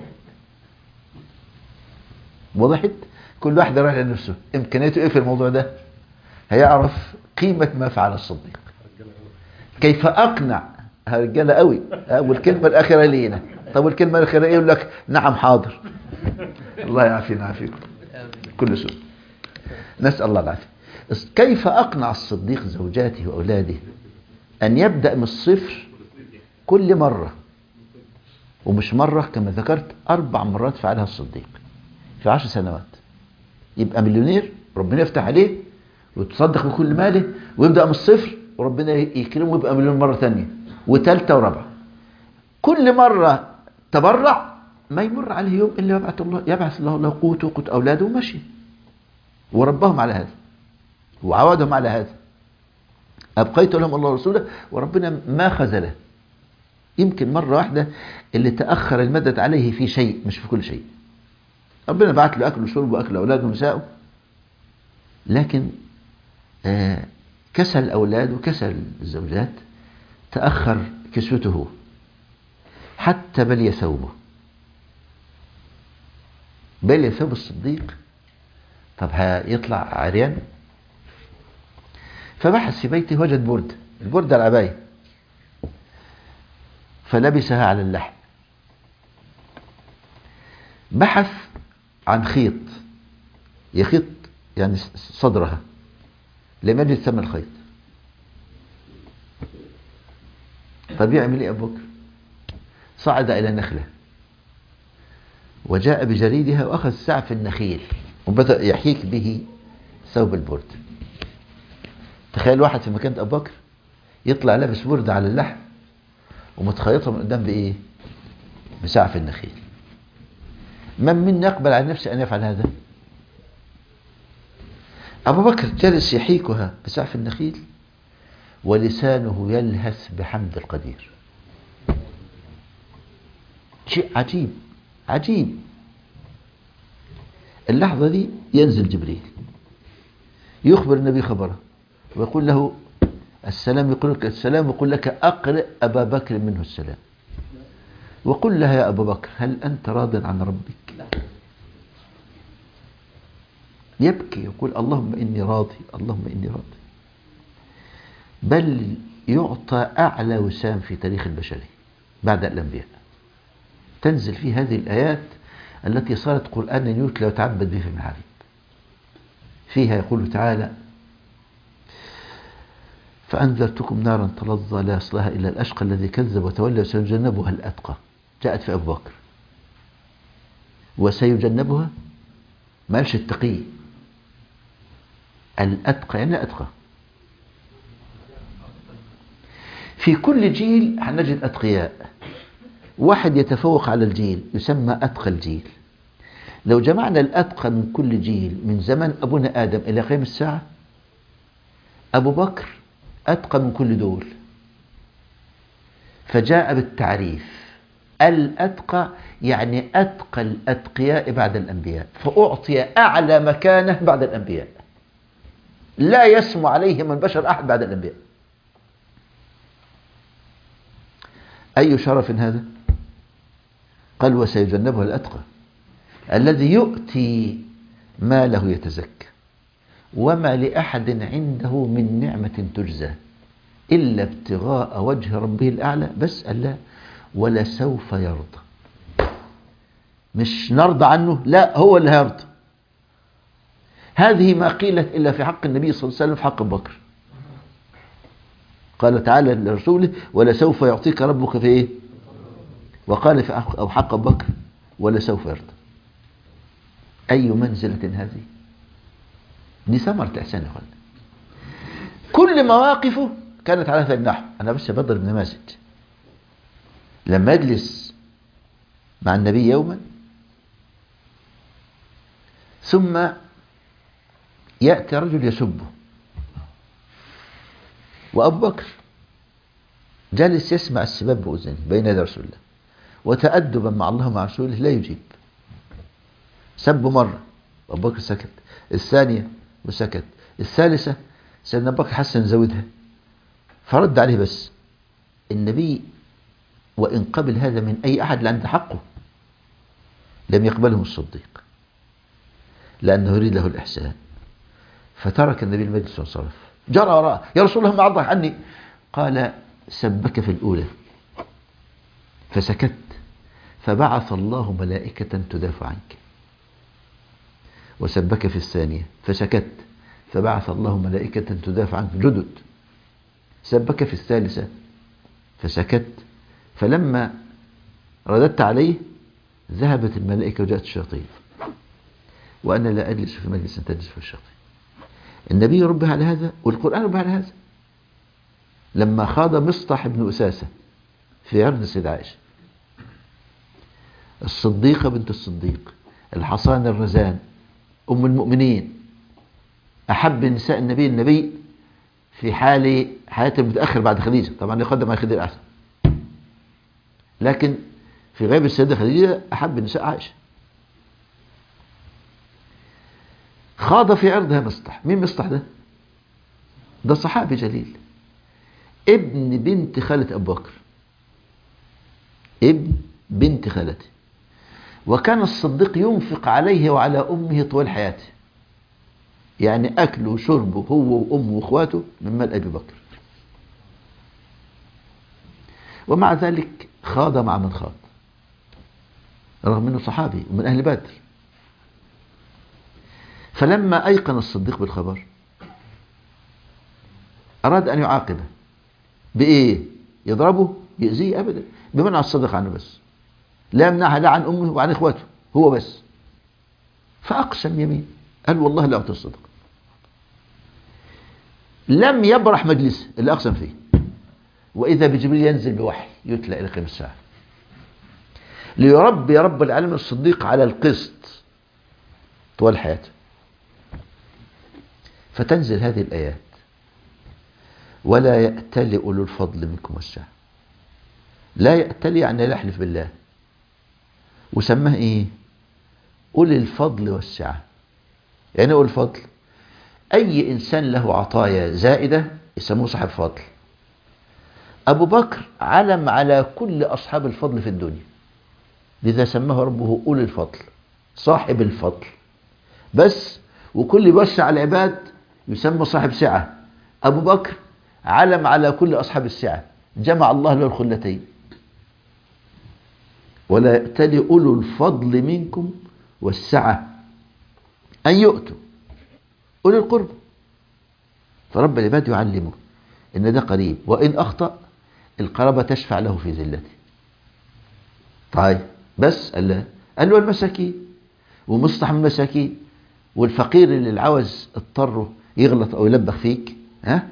وضحت؟ كل واحد رايح لنفسه امكانياته ايه في الموضوع ده، هيعرف قيمه ما فعل الصديق. كيف اقنع رجاله قوي. والكلمه الاخيره لينا. طب والكلمه الاخيره ايه؟ يقول لك نعم حاضر. الله يعافينا ويعافيكم كل سوء. نسال الله العافيه. كيف اقنع الصديق زوجاته واولاده ان يبدا من الصفر كل مره؟ ومش مره كما ذكرت، 4 مرات فعلها الصديق في 10 سنوات. يبقى مليونير ربنا يفتح عليه ويتصدق بكل ماله ويبدا من الصفر وربنا يكرمه ويبقى مليون مره ثانيه وثالثه ورابعه. كل مره تبرع ما يمر عليه يوم الا يبعث الله له قوته وقوت اولاده ومشي. وربهم على هذا وعودهم على هذا. ابقيت لهم الله ورسوله وربنا ما خذله. يمكن مره واحده اللي تاخر المدد عليه في شيء مش في كل شيء. ربنا بعت له أكل وشرب وأكل أولاده ونسائه، لكن كسل الأولاد وكسل الزوجات، تأخر كسوته حتى بلي ثوبه، بلي ثوب الصديق. طب هيطلع عريان؟ فبحث في بيته وجد برد، البردة العباية، فلبسها على اللحم. بحث عن خيط يخيط يعني صدرها، لم يجد ثمن الخيط. طب يعمل ايه ابو بكر؟ صعد الى نخله وجاء بجريدها واخذ سعف النخيل وبدأ يحيك به ثوب البرد. تخيل واحد في مكان ابو بكر يطلع لابس برد على اللحم ومتخيطه من قدام بايه؟ بسعف النخيل. من يقبل على نفسه ان يفعل هذا؟ ابو بكر جلس يحيكها بسعف النخيل ولسانه يلهث بحمد القدير. شيء عجيب عجيب. اللحظة دي ينزل جبريل يخبر النبي خبره ويقول له السلام، يقول لك السلام، يقول لك أقرئ أبا بكر منه السلام، وقل لها يا أبا بكر هل أنت راض عن ربك؟ يبكي يقول اللهم إني راضي، اللهم إني راضي. بل يعطى أعلى وسام في تاريخ البشرية بعد الأنبياء. تنزل في هذه الآيات التي صارت قرآنا يتلى ويتعبد به في المحاريب. فيها يقول تعالى فأنذرتكم نارا تلظى لا يصلها إلا الأشقى الذي كذب وتولى وسيجنبها الأتقى. جاءت في أبو بكر وسيجنبها، ما قالش التقي، الأتقى يعني أتقى. في كل جيل هنجد أتقياء، واحد يتفوق على الجيل يسمى أتقى الجيل. لو جمعنا الأتقى من كل جيل من زمن أبونا آدم إلى قيام الساعة، أبو بكر أتقى من كل دول، فجاء بالتعريف الأتقى يعني أتقى الأتقياء بعد الأنبياء، فأعطي أعلى مكانة بعد الأنبياء، لا يسمو عليه من بشر أحد بعد الأنبياء. أي شرف هذا؟ قال وسيجنبها الأتقى الذي يؤتي ماله يتزكى وما لأحد عنده من نعمة تجزى إلا ابتغاء وجه ربه الأعلى. بس ألا ولسوف يرضى، مش نرضى عنه، لا هو اللي هيرضى. هذه ما قيلت إلا في حق النبي صلى الله عليه وسلم في حق أبو بكر. قال تعالى لرسوله ولسوف يعطيك ربك في إيه؟ وقال في حق أبو بكر ولسوف يرضى. أي منزلة هذه؟ دي ثمرة إحسان يا أخوانا. كل مواقفه كانت على هذا النحو. أنا بس بضرب نماذج. لما يجلس مع النبي يوما ثم يأتي رجل يسبه، وأبو بكر جالس يسمع السباب بأذنه بين يدي رسول الله، وتأدبا مع الله ومع رسوله لا يجيب. سب مرة أبو بكر سكت، الثانية وسكت، الثالثة سيدنا أبو بكر حسن زودها فرد عليه. بس النبي وإن قبل هذا من أي أحد لأن حقه لم يقبله الصديق لأنه يريد له الإحسان، فترك النبي المجلس وانصرف. جرى وراءه يا رسول الله ما عرضك عني، قال سبك في الأولى فسكت فبعث الله ملائكة تدافع عنك، وسبك في الثانية فسكت فبعث الله ملائكة تدافع عنك جدد، سبك في الثالثة فسكت فلما رددت عليه ذهبت الملائكة وجاءت الشياطين، وأنا لا أجلس في مجلس تجلس في الشياطين. النبي ربه على هذا والقرآن ربه على هذا. لما خاض مصطح بن أساسة في عرض السيدة عائشة، الصديقة بنت الصديق الحصان الرزان أم المؤمنين أحب نساء النبي في حال حياته المتأخر بعد خديجة، طبعا يقدم على خديجة أحسن، لكن في غيب السيدة خديجة أحب النساء عائشة. خاض في عرضها مصطح. مين مصطح ده؟ ده صحابي جليل، ابن بنت خالة أبو بكر، ابن بنت خالته، وكان الصديق ينفق عليه وعلى أمه طوال حياته، يعني أكله وشربه هو وأمه وأخواته من مال أبي بكر. ومع ذلك خاض مع من خاض، رغم أنه صحابي ومن أهل بدر. فلما أيقن الصديق بالخبر أراد أن يعاقبه بإيه؟ يضربه؟ يؤذيه؟ أبدا، بمنع الصديق عنه بس، لا يمنعها لا عن أمه وعن إخواته، هو بس. فأقسم يمين، قال والله لا أعطي الصدق. لم يبرح مجلسه اللي أقسم فيه، وإذا بجبريل ينزل بوحي يتلى إلى قيام الساعة ليربي رب العالمين الصديق على القسط طوال حياته. فتنزل هذه الآيات: ولا يأتل أولو الفضل منكم والسعة. لا يأتل يعني لا يحلف بالله، وسماه إيه؟ أولي الفضل والسعة. يعني أولي الفضل أي إنسان له عطايا زائدة يسموه صاحب فضل. أبو بكر علم على كل أصحاب الفضل في الدنيا، لذا سماه ربه أولي الفضل، صاحب الفضل بس. وكل يوسع على العباد يسمى صاحب سعة. أبو بكر علم على كل أصحاب السعة، جمع الله له الخلتين. ولا يأتل أولو الفضل منكم والسعة أن يؤتوا أولي القرب. فرب العباد يعلمه إن ده قريب، وإن أخطأ القرابة تشفع له في ذلته. طيب بس قال له المساكين، ومصلح من المساكين، والفقير اللي العوز اضطره يغلط أو يلبخ فيك، ها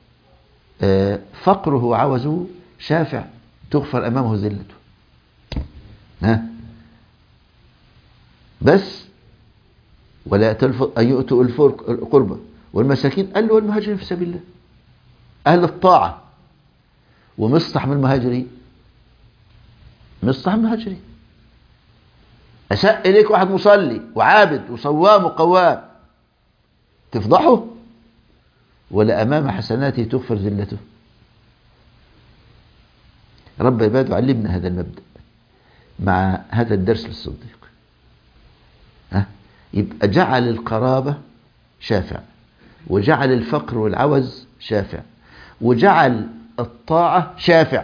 فقره وعوزه شافع تغفر أمامه ذلته، ها بس. ولا يأتل أن يؤتوا القربى والمساكين، قال له والمهاجرين في سبيل الله، أهل الطاعة. ومصلح من المهاجرين، مصلح من المهاجرين. أساء إليك واحد مصلي وعابد وصوام وقوام، تفضحه ولا أمام حسناته تغفر ذلته؟ رب عباده علمنا هذا المبدأ مع هذا الدرس للصديق. يبقى جعل القرابة شافع، وجعل الفقر والعوز شافع، وجعل الطاعة شافع.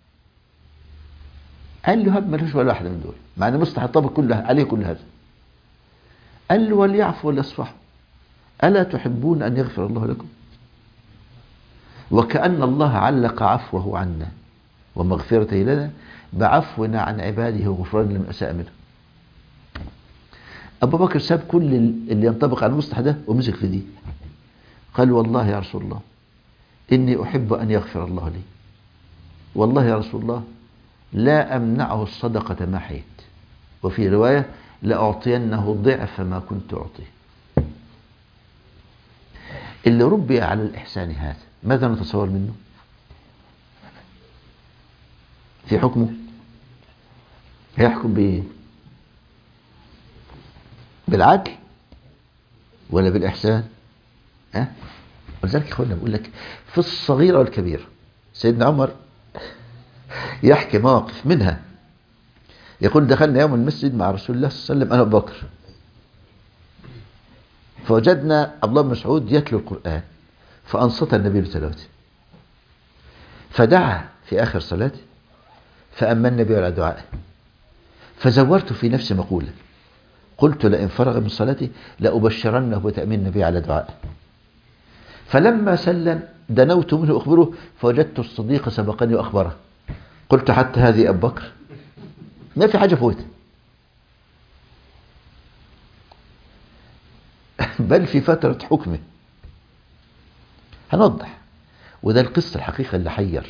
قال له هب ملوش ولا واحدة من دول، مع أن مصلح الطبق كلها عليه كل هذا. قال له وليعفوا وليصفحوا، ألا تحبون أن يغفر الله لكم؟ وكأن الله علق عفوه عنا ومغفرته لنا بعفونا عن عباده وغفران لمن أساء منه. أبو بكر ساب كل اللي ينطبق على المصلح ده ومسك في دي. قال والله يا رسول الله إني أحب أن يغفر الله لي، والله يا رسول الله لا أمنعه الصدقة ما حييت، وفي رواية لأعطينه ضعف ما كنت أعطيه. اللي ربي على الإحسان هذا ماذا نتصور منه في حكمه؟ هيحكم بإيه؟ بالعدل ولا بالإحسان؟ ولذلك يا اخوانا بقول لك في الصغيرة والكبيرة. سيدنا عمر يحكي مواقف منها، يقول دخلنا يوم المسجد مع رسول الله صلى الله عليه وسلم أنا أبو بكر، فوجدنا عبد الله بن مسعود يتلو القرآن فأنصت النبي لتلاوته، فدعا في آخر صلاته فأما النبي على دعائه، فزورت في نفسي مقولة قلت لئن فرغ من صلاته لأبشرنه بتأمين النبي على دعائه. فلما سلم دنوت منه أخبره فوجدت الصديق سبقني وأخبره، قلت حتى هذه أبو بكر ما في حاجة فوتها، بل في فترة حكمه. هنوضح، وده القصة الحقيقة اللي حير.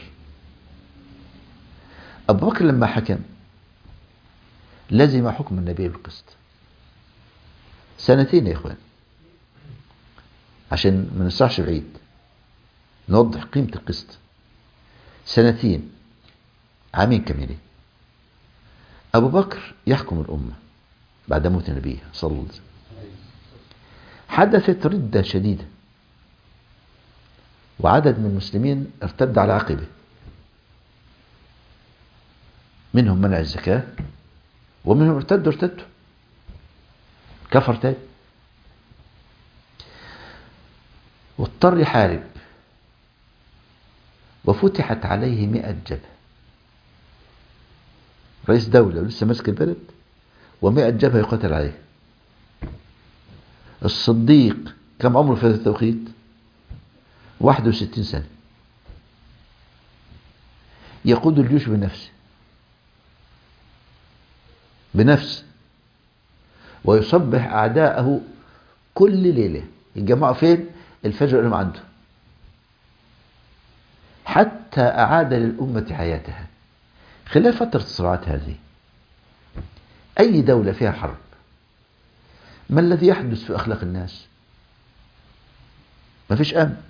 أبو بكر لما حكم لزم حكم النبي بالقسط 2 سنين يا إخوان، عشان ما نسرحش بعيد نوضح قيمة القسط. 2 سنين، عامين كاملين. أبو بكر يحكم الأمة بعد موت نبيه صلى الله عليه وسلم، حدثت ردة شديدة، وعدد من المسلمين ارتد على عقبه، منهم منع الزكاة، ومنهم ارتدوا كفر تاني، واضطر يحارب، وفتحت عليه 100 جبهة. رئيس دولة ولسه ماسك البلد، و100 جبهة يقاتل عليه. الصديق كم عمره في هذا التوقيت؟ 61 سنة، يقود الجيوش بنفسه، ويصبح أعداءه كل ليلة. يتجمعوا فين؟ الفجر اللي عنده، حتى أعاد للأمة حياتها. خلال فترة الصراعات هذه، أي دولة فيها حرب، ما الذي يحدث في أخلاق الناس؟ ما فيش أمن.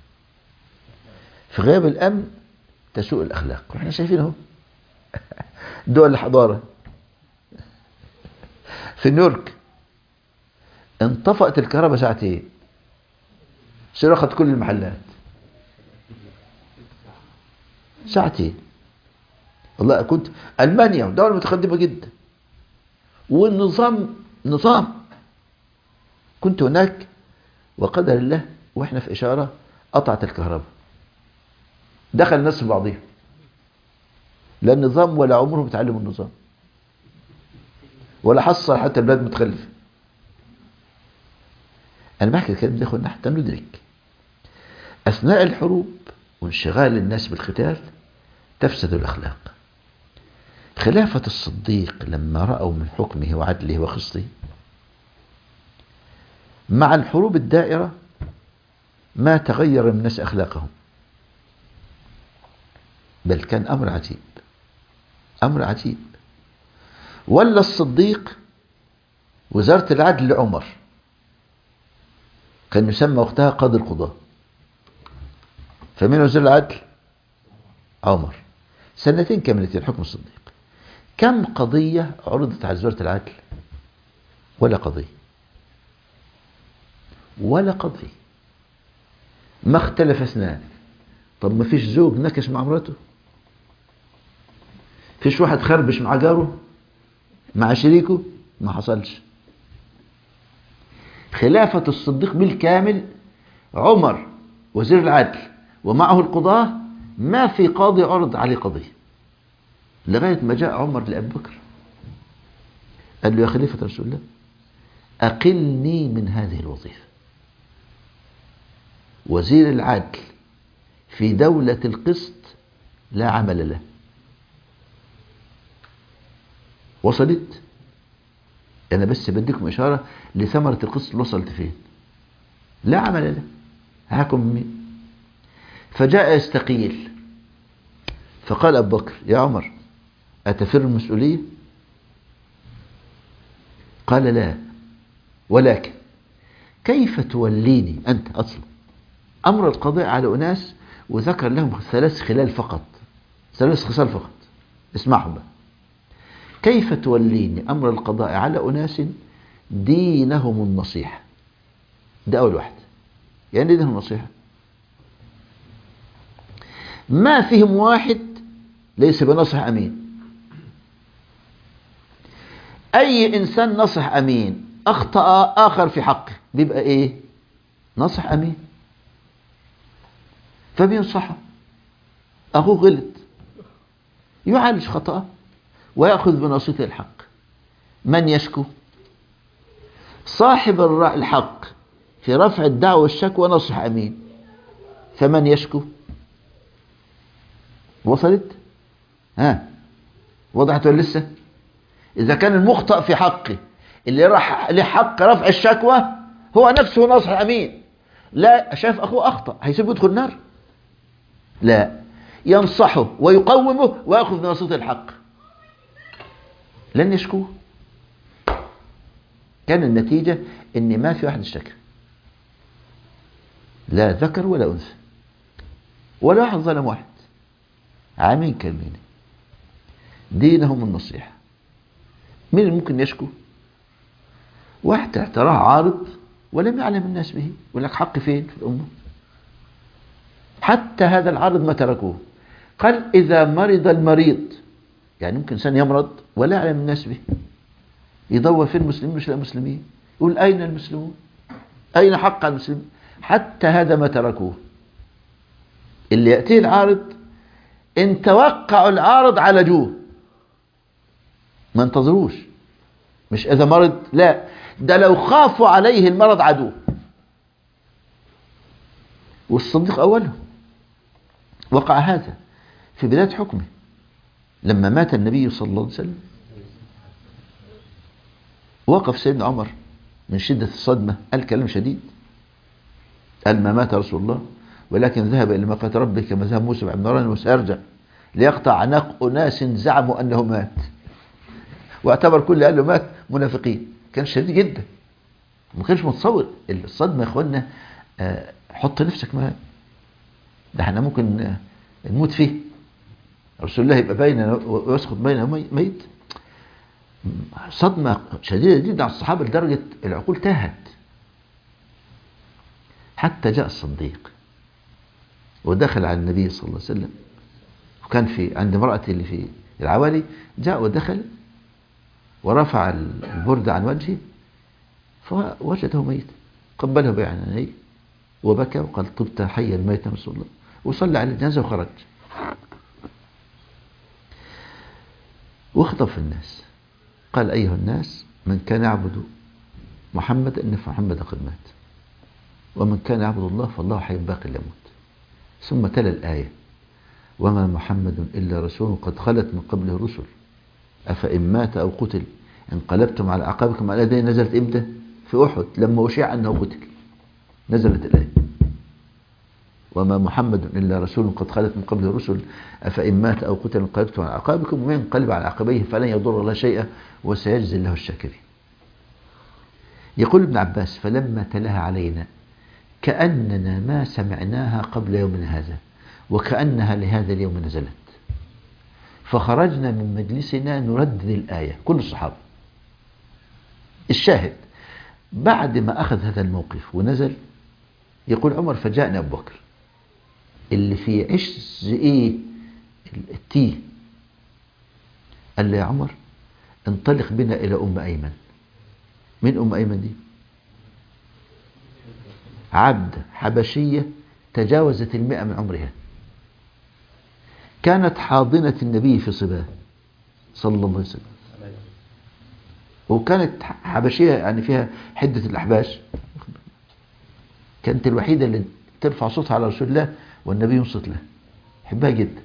في غياب الأمن تسوء الأخلاق، واحنا شايفينه. دول الحضارة في نيويورك انطفأت الكهرباء ساعتين، سرقت كل المحلات ساعتين. والله كنت ألمانيا دولة متقدمة جدا، والنظام نظام. كنت هناك وقدر الله واحنا في إشارة قطعت الكهرباء، دخل الناس في بعضهم، لا النظام ولا عمرهم تعلموا النظام، ولا حصل حتى البلاد متخلفة. أنا بحكي الكلام ده يا حتى ندرك أثناء الحروب وانشغال الناس بالقتال تفسد الأخلاق. خلافة الصديق لما رأوا من حكمه وعدله وقسطه مع الحروب الدائرة ما تغير من الناس أخلاقهم، بل كان أمر عجيب، أمر عجيب. ولا الصديق وزارة العدل لعمر، كان يسمى وقتها قاضي القضاة. فمن وزير العدل؟ عمر. سنتين كاملتين حكم الصديق. كم قضية عرضت على وزارة العدل؟ ولا قضية، ولا قضية. ما اختلف اثنان. طب ما فيش زوج نكش مع مراته؟ فيش واحد خربش مع جاره، مع شريكه؟ ما حصلش. خلافة الصديق بالكامل، عمر وزير العدل ومعه القضاة، ما في قاضي عرض عليه قضية، لغاية ما جاء عمر لأبي بكر قال له: يا خليفة رسول الله، أقلني من هذه الوظيفة. وزير العدل في دولة القسط لا عمل له. وصلت؟ أنا بس بديكم إشارة لثمرة القسط اللي وصلت فين. لا عمل له، هاكم مين؟ فجاء يستقيل، فقال أبو بكر: يا عمر، أتفر المسؤولية؟ قال: لا، ولكن كيف توليني أنت أصلا أمر القضاء على أناس، وذكر لهم 3 خلال فقط، 3 خصال فقط، اسمعهم بقى. كيف توليني أمر القضاء على أناس دينهم النصيحة؟ ده أول واحد. يعني دينهم النصيحة، ما فيهم واحد ليس بنصح أمين. أي إنسان نصح أمين أخطأ آخر في حقه بيبقى إيه؟ نصح أمين. فبينصحه، أخوه غلط، يعالج خطأه ويأخذ بناصيته الحق. من يشكو؟ صاحب الحق في رفع الدعوة والشكوى نصح أمين، فمن يشكو؟ وصلت؟ ها، وضحت ولا لسه؟ إذا كان المخطئ في حقه اللي راح لحق رفع الشكوى هو نفسه ناصح أمين، لا شاف أخوه أخطأ هيسيبه يدخل النار؟ لا، ينصحه ويقومه ويأخذ بناصيته الحق. لن يشكوه. كان النتيجة إن ما في واحد اشتكى، لا ذكر ولا أنثى، ولا واحد ظلم واحد. عامين كلمين، دينهم النصيحة. مين اللي ممكن يشكو؟ واحد اعتراه عارض ولم يعلم الناس به. يقول لك حق فين في الأمة؟ حتى هذا العرض ما تركوه. قال إذا مرض المريض، يعني ممكن إنسان يمرض ولا يعلم الناس به، يدور فين المسلمين مش لاقي مسلمين، يقول أين المسلمون؟ أين حق المسلمين؟ حتى هذا ما تركوه. اللي يأتيه العارض إن توقعوا العارض عالجوه، ما انتظروش. مش إذا مرض، لا، ده لو خافوا عليه المرض عدوه. والصديق أوله وقع هذا في بداية حكمه لما مات النبي صلى الله عليه وسلم. وقف سيدنا عمر من شدة الصدمة، قال كلام شديد، قال ما مات رسول الله ولكن ذهب إلى مقات ربه كما ذهب موسى بن عمران وسيرجع ليقطع عناق أناس زعموا أنه مات، واعتبر كل قال له مات منافقين. كان شديد جدا، ما كانش متصور الصدمة يا اخوانا. حط نفسك معاه، ده احنا ممكن نموت فيه، رسول الله يبقى بيننا ويسقط بيننا ميت. صدمة شديدة جدا على الصحابة لدرجة العقول تاهت. حتى جاء الصديق ودخل على النبي صلى الله عليه وسلم، وكان في عند امرأة اللي في العوالي، جاء ودخل ورفع البردة عن وجهه فوجده ميت، قبله بعنانيه وبكى وقال طبت حيا ميتا رسول الله، وصلى على الجنازة وخرج. واخطب في الناس قال أيها الناس، من كان يعبد محمد إن محمد قد مات، ومن كان يعبد الله فالله حي باقي لا يموت. ثم تلا الآية وما محمد إلا رسول قد خلت من قبله الرسل أفإن مات أو قتل انقلبتم على أعقابكم. الآية دي نزلت إمتى؟ في أحد لما أشيع أنه قتل نزلت الآية وما محمد إلا رسول قد خلت من قبله الرسل أفإن مات أو قتل انقلبتم على أعقابكم ومن ينقلب على عقبيه فلن يضر الله شيئا وسيجزي الله الشاكرين. يقول ابن عباس فلما تلاها علينا كأننا ما سمعناها قبل يومنا هذا وكأنها لهذا اليوم نزلت، فخرجنا من مجلسنا نردد الآية كل الصحابة. الشاهد بعد ما أخذ هذا الموقف ونزل، يقول عمر فجاءنا أبو بكر اللي في عش إيه التيه، قال له يا عمر انطلق بنا إلى أم أيمن. من أم أيمن دي؟ عبد حبشية تجاوزت 100 من عمرها، كانت حاضنة النبي في صباه صلى الله عليه وسلم، وكانت حبشية يعني فيها حدة الأحباش، كانت الوحيدة اللي ترفع صوتها على رسول الله والنبي ينصت لها، حبها جدا.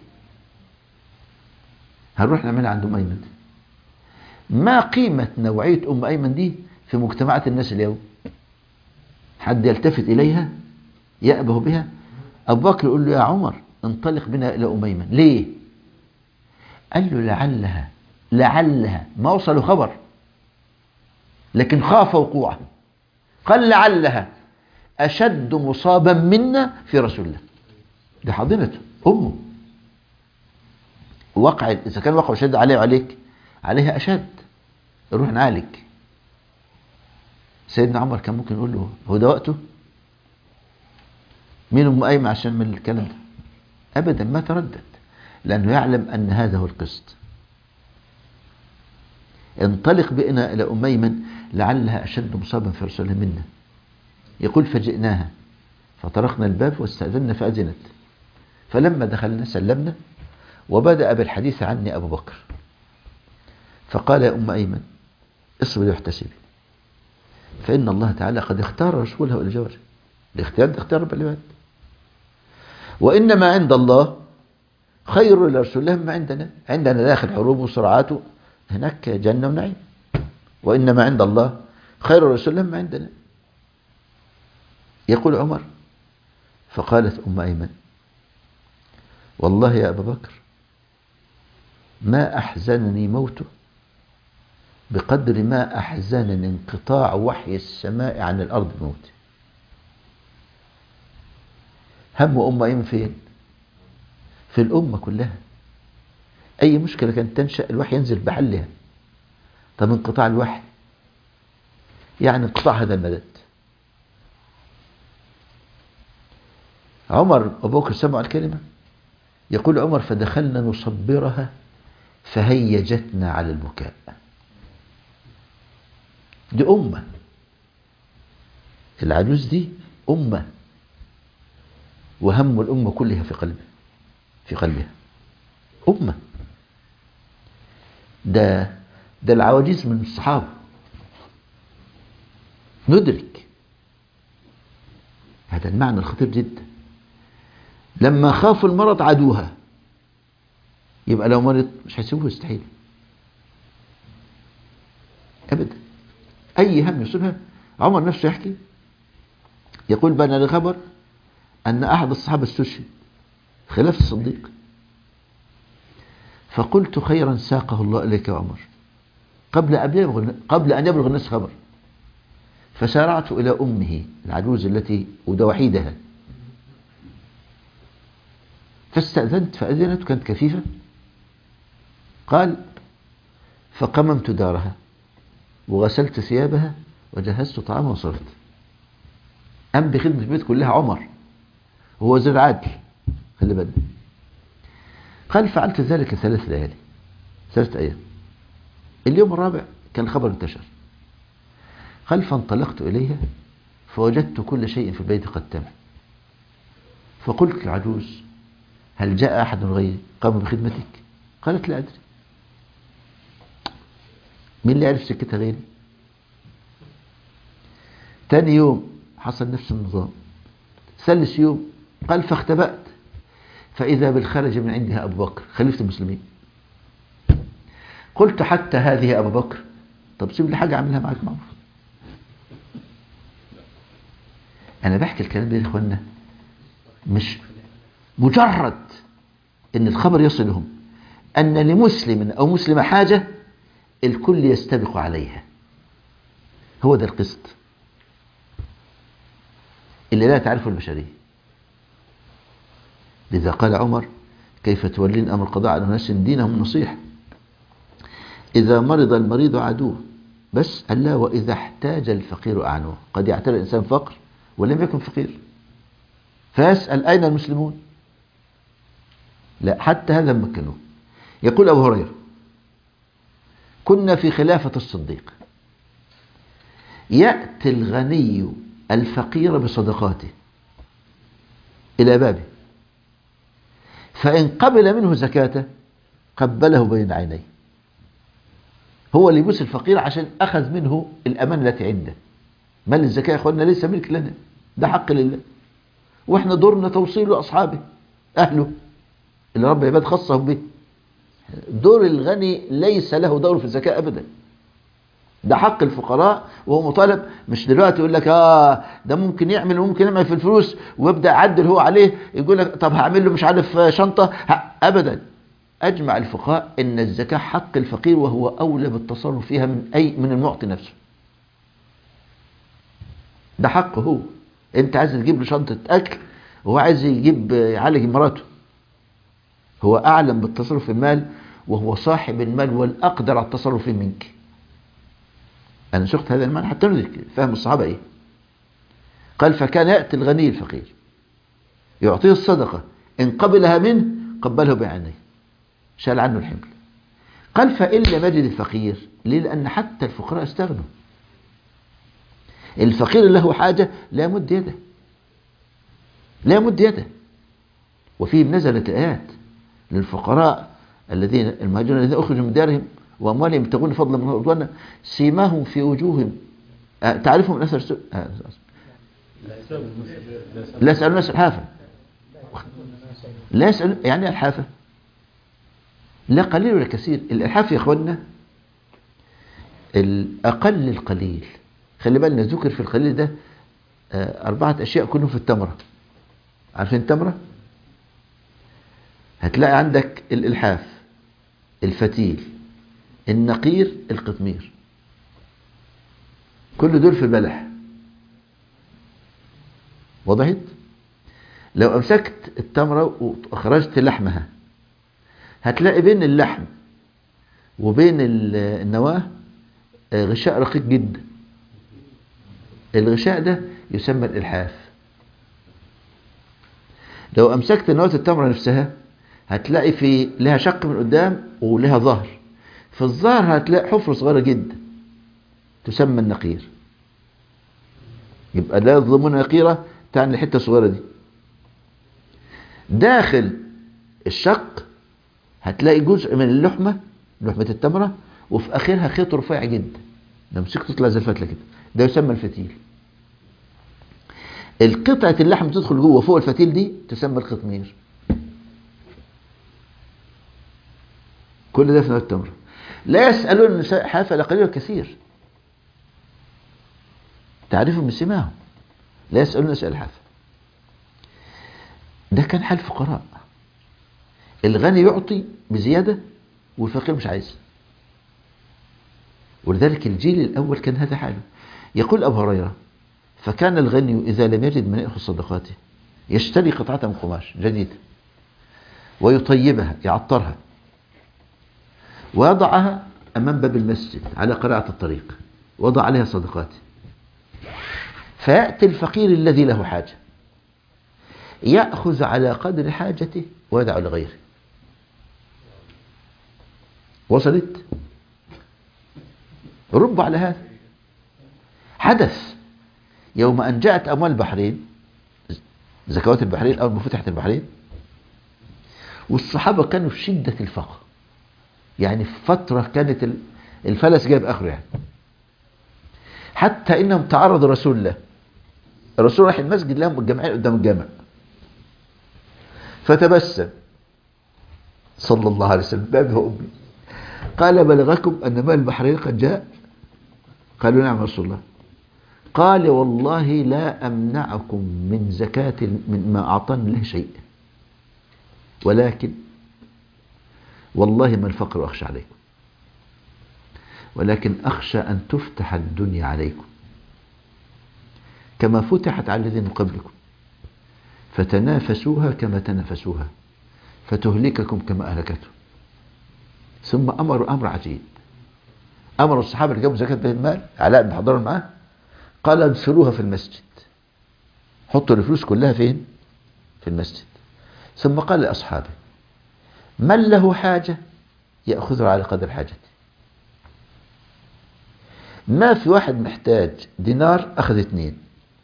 هنروح نعملها عند أم أيمن. ما قيمة نوعية أم أيمن دي في مجتمعات الناس اليوم؟ حد يلتفت إليها يأبه بها؟ أبو بكر يقول له يا عمر انطلق بنا إلى أم أيمن. ليه؟ قال له لعلها ما وصلوا خبر لكن خاف وقوعه، قال لعلها أشد مصابا منا في رسول الله. دي حاضنته أمه، وقع إذا كان وقع شد عليه وعليك عليها أشد، نروح نعالج. سيدنا عمر كان ممكن يقول له هو ده وقته؟ مين أم أيمن عشان من الكلام ده؟ أبدا ما تردد، لأنه يعلم أن هذا هو القسط. انطلق بنا إلى أم أيمن لعلها أشد مصابا في رسول الله منا. يقول فجئناها فطرقنا الباب واستأذنا فأذنت، فلما دخلنا سلمنا وبدأ بالحديث عني أبو بكر فقال يا أم أيمن اصبري واحتسبي فإن الله تعالى قد اختار رسوله إلى جواره. الاختيار ده اختيار رب العباد، وإنما عند الله خير لرسول الله مما عندنا داخل حروب وصراعات، هناك جنة ونعيم، وإنما عند الله خير رسول الله مما عندنا. يقول عمر فقالت أم أيمن والله يا أبا بكر ما أحزنني موته بقدر ما أحزنني انقطاع وحي السماء عن الأرض بموته. هم أم أيمن فين؟ في الأمة كلها. أي مشكلة كانت تنشأ الوحي ينزل بحلها. طب انقطاع الوحي يعني انقطاع هذا المدد، عمر أبو بكر سمع الكلمة، يقول عمر فدخلنا نصبرها فهيجتنا على البكاء. دي أمة، العجوز دي أمة، وهم الأمة كلها في قلبها أمة. ده العواجيز من الصحابة ندرك هذا المعنى الخطير جدا. لما خافوا المرض عادوها، يبقى لو مرض مش هيسيبوه، يستحيل أبدا. أي هم يصيبها. عمر نفسه يحكي، يقول بان لي خبر أن أحد الصحابة استشهد خلاف الصديق، فقلت خيرا ساقه الله إليك يا عمر قبل أن يبلغ الناس خبر. فسارعت إلى أمه العجوز التي وحيدها، فاستأذنت فأذنت، كانت كفيفة. قال فقممت دارها وغسلت ثيابها وجهزت طعامها وصرفت. قام بخدمة البيت كلها عمر، وهو زر عادل، خلي بالك. قال فعلت ذلك 3 ليالي 3 أيام. اليوم الرابع كان الخبر انتشر. قال فانطلقت إليها فوجدت كل شيء في البيت قد تم. فقلت العجوز هل جاء أحد غيري قام بخدمتك؟ قالت لا أدري. مين اللي عرف سكتها غيري؟ تاني يوم حصل نفس النظام. ثالث يوم قال فاختبأت فإذا بالخرج من عندها أبو بكر خليفة المسلمين. قلت حتى هذه أبو بكر؟ طب سيب لي حاجة أعملها معك معروف. أنا بحكي الكلام ده يا إخوانا مش مجرد إن الخبر يصلهم أن لمسلم أو مسلمة حاجة الكل يستبق عليها. هو ده القسط اللي لا تعرفه البشرية. لذا قال عمر كيف تولين أمر القضاء على ناس دينهم نصيحة. إذا مرض المريض عدوه، بس ألا وإذا احتاج الفقير أعنوه. قد يعتبر الإنسان فقر ولم يكن فقير فيسأل أين المسلمون؟ لا، حتى هذا مكنوه. يقول أبو هريرة كنا في خلافة الصديق، يأتي الغني الفقير بصدقاته إلى بابه، فإن قبل منه زكاته قبله بين عينيه. هو اللي يبوس الفقير عشان أخذ منه الأمانة التي عنده. مال الزكاة يا أخوانا ليس ملك لنا، ده حق لله، وإحنا دورنا توصيل لأصحابه أهله اللي رب عباد خصهم به. دور الغني ليس له دور في الزكاة أبدا، ده حق الفقراء وهو مطالب. مش دلوقتي يقول لك ده ممكن يعمل وممكن يعمل في الفلوس ويبدأ يعدل هو عليه، يقول لك طب هعمل له مش عارف شنطة أبدا. أجمع الفقهاء إن الزكاة حق الفقير وهو أولى بالتصرف فيها من المعطي نفسه. ده حقه هو. أنت عايز تجيب له شنطة أكل وهو عايز يعالج مراته، هو أعلم بالتصرف في المال وهو صاحب المال والأقدر على التصرف فيه منك. أنا شفت هذا المعنى حتى ندرك فهم الصحابة إيه. قال فكان يأتي الغني الفقير يعطيه الصدقة، إن قبلها منه قبله بعينيه، شال عنه الحمل. قال فإن لم يجد الفقير، ليه؟ لأن حتى الفقراء استغنوا. الفقير له حاجة لا يمد يده، لا يمد يده. وفيه نزلت آيات للفقراء الذين المهاجرون الذين أخرجوا من دارهم وأموالهم يبتغون فضلا من الله ورضوانا سيماهم في وجوههم تعرفهم من أثر السوء لا يسألون الناس الحافة. لا يسأل يعني الحافة لا قليل ولا كثير. الإلحاف يا أخوانا الأقل القليل. خلي بالنا ذكر في القليل ده 4 أشياء كلهم في التمرة. عارفين التمرة؟ هتلاقي عندك الإلحاف، الفتيل، النقير، القطمير، كل دول في البلح. وضحت؟ لو أمسكت التمرة وأخرجت لحمها هتلاقي بين اللحم وبين النواة غشاء رقيق جدا. الغشاء ده يسمى الإلحاف. لو أمسكت نواة التمرة نفسها هتلاقي في لها شق من قدام ولها ظهر. في الظهر هتلاقي حفرة صغيرة جدا تسمى النقير. يبقى لا يظلمون نقيرة تعني الحتة الصغيرة دي. داخل الشق هتلاقي جزء من اللحمة، لحمة التمرة، وفي آخرها خيط رفيع جدا لو مسكته تطلع زي الفتلة كده، ده يسمى الفتيل. القطعة اللحم تدخل جوه فوق الفتيل دي تسمى القطمير. كل ده في نوع التمرة. لا يسألون النساء حافة لا قليل كثير، تعرفهم بسماهم. لا يسألون النساء الحافة. ده كان حال الفقراء. الغني يعطي بزيادة والفقير مش عايز. ولذلك الجيل الأول كان هذا حاله. يقول أبو هريرة: فكان الغني إذا لم يجد من يأخذ صدقاته يشتري قطعة من قماش جديدة ويطيبها، يعطرها، ويضعها أمام باب المسجد على قريعة الطريق، وضع عليها صدقاته. فيأتي الفقير الذي له حاجة يأخذ على قدر حاجته ويدع لغيره. وصلت؟ رب على هذا. حدث يوم أن جاءت أموال البحرين، زكوات البحرين أول ما فتحت البحرين، والصحابة كانوا في شدة الفقر، يعني في فترة كانت الفلس جايب آخره يعني، حتى إنهم تعرضوا رسول الله. الرسول راح المسجد لهم الجمعين قدام الجامع، فتبسم صلى الله عليه وسلم بأبي وأمي، قال: بلغكم أن مال البحرين قد جاء؟ قالوا: نعم يا رسول الله. قال: والله لا أمنعكم من زكاة من ما أعطاني الله شيء، ولكن والله ما الفقر أخشى عليكم، ولكن أخشى أن تفتح الدنيا عليكم كما فتحت على الذين من قبلكم، فتنافسوها كما تنافسوها، فتهلككم كما أهلكتهم. ثم أمر عجيب. أمر الصحابة اللي جابوا زكاة بيت المال، علاء بن حضران معاه، قال: انثروها في المسجد، حطوا الفلوس كلها فين؟ في المسجد. ثم قال لأصحابه: من له حاجة يأخذها على قدر حاجته. ما في واحد محتاج دينار أخذ 2.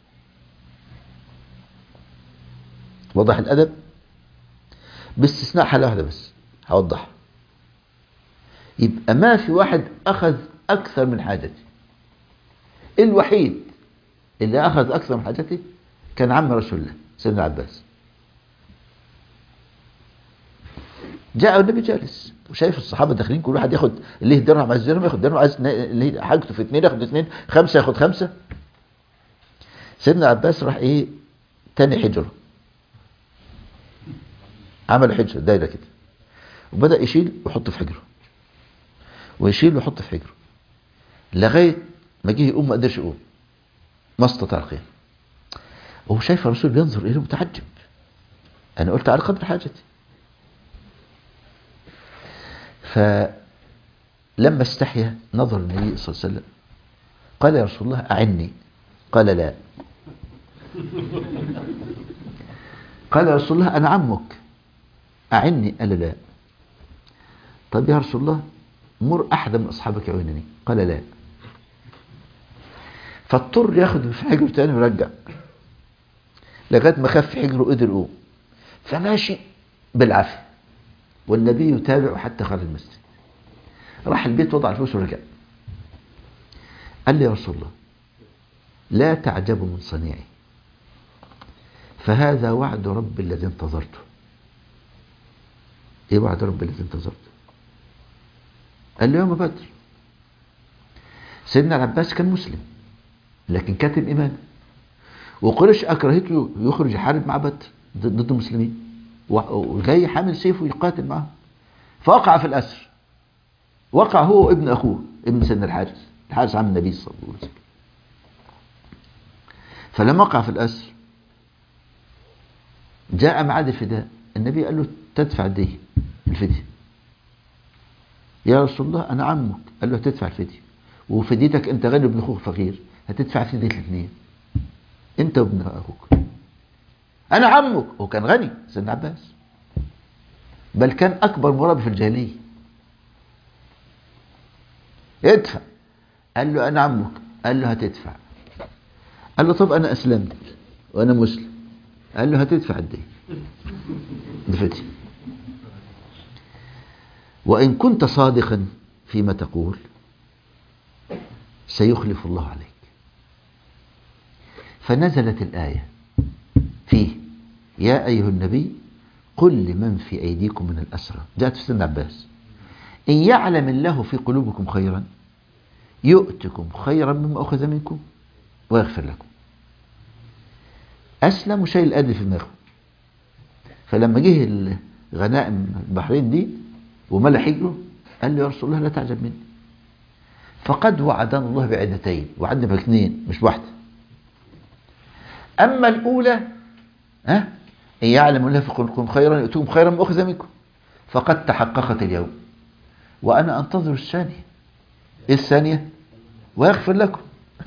وضح الأدب؟ باستثناء حالة واحدة بس هوضحها. يبقى ما في واحد أخذ أكثر من حاجته. الوحيد اللي أخذ أكثر من حاجته كان عم رسول الله سيدنا العباس. جاء النبي جالس وشايف الصحابة داخلين، كل واحد ياخد اللي درهم، عايز درهم ياخد درهم، عايز اللي حاجته في 2 ياخد 2، 5 ياخد 5. سيدنا العباس راح ايه تاني حجره، عمل حجره دايره كده، وبدأ يشيل ويحط في حجره، ويشيل ويحط في حجره، لغايه ما جه يقوم ما قدرش يقوم، ما استطاع القيام. وهو شايف الرسول بينظر اليه متعجب. انا قلت على قدر حاجتي. فلما استحيا نظر النبي صلى الله عليه وسلم، قال: يا رسول الله أعني. قال: لا. قال: يا رسول الله أنا عمك أعني. قال: لا. طب يا رسول الله مر أحد من أصحابك يعينني. قال: لا. فاضطر ياخد في حجره تاني ويرجع لغاية ما خف حجره وقدر يقوم، فماشي بالعافية، والنبي يتابع حتى خرج المسجد. راح البيت وضع الفلوس ورجع. قال لي: يا رسول الله لا تعجبوا من صنيعي، فهذا وعد رب الذي انتظرته. ايه وعد رب الذي انتظرته؟ قال لي: يوم بدر. سيدنا العباس كان مسلم لكن كاتم إيمان، وقريش أكرهته يخرج يحارب مع بدر ضد المسلمين، وجاي حامل سيفه يقاتل معه، فوقع في الأسر. وقع هو وابن أخوه ابن سيدنا الحارث عم النبي صلى الله عليه وسلم. فلما وقع في الأسر جاء ميعاد الفداء، النبي قال له: تدفع الدية الفدية. يا رسول الله أنا عمك. قال له: تدفع الفدية، وفديتك أنت غني ابن أخوك فقير، هتدفع فدية الاثنين، أنت وابن أخوك. أنا عمك. هو كان غني سيدنا عباس، بل كان أكبر مرابي في الجاهلية. ادفع. قال له أنا عمك. قال له هتدفع. قال له طب أنا أسلمت وأنا مسلم. قال له هتدفع قد إيه؟ دفتي. وإن كنت صادقا فيما تقول سيخلف الله عليك. فنزلت الآية فيه: يا أيها النبي قل لمن في أيديكم من الأسرى. جاءت في سيدنا عباس: إن يعلم الله في قلوبكم خيرا يؤتكم خيرا مما أخذ منكم ويغفر لكم. أسلم وشايل الأدل في دماغه. فلما جه الغنائم البحرين دي وملح حجره قال له يا رسول الله لا تعجب مني، فقد وعدنا الله بعدتين، وعدنا باثنين مش واحدة. أما الأولى إن يعلم الله في قلوبكم خيرا يؤتكم خيرا مما أخذ منكم فقد تحققت اليوم، وأنا أنتظر الثانية. إيه الثانية؟ ويغفر لكم.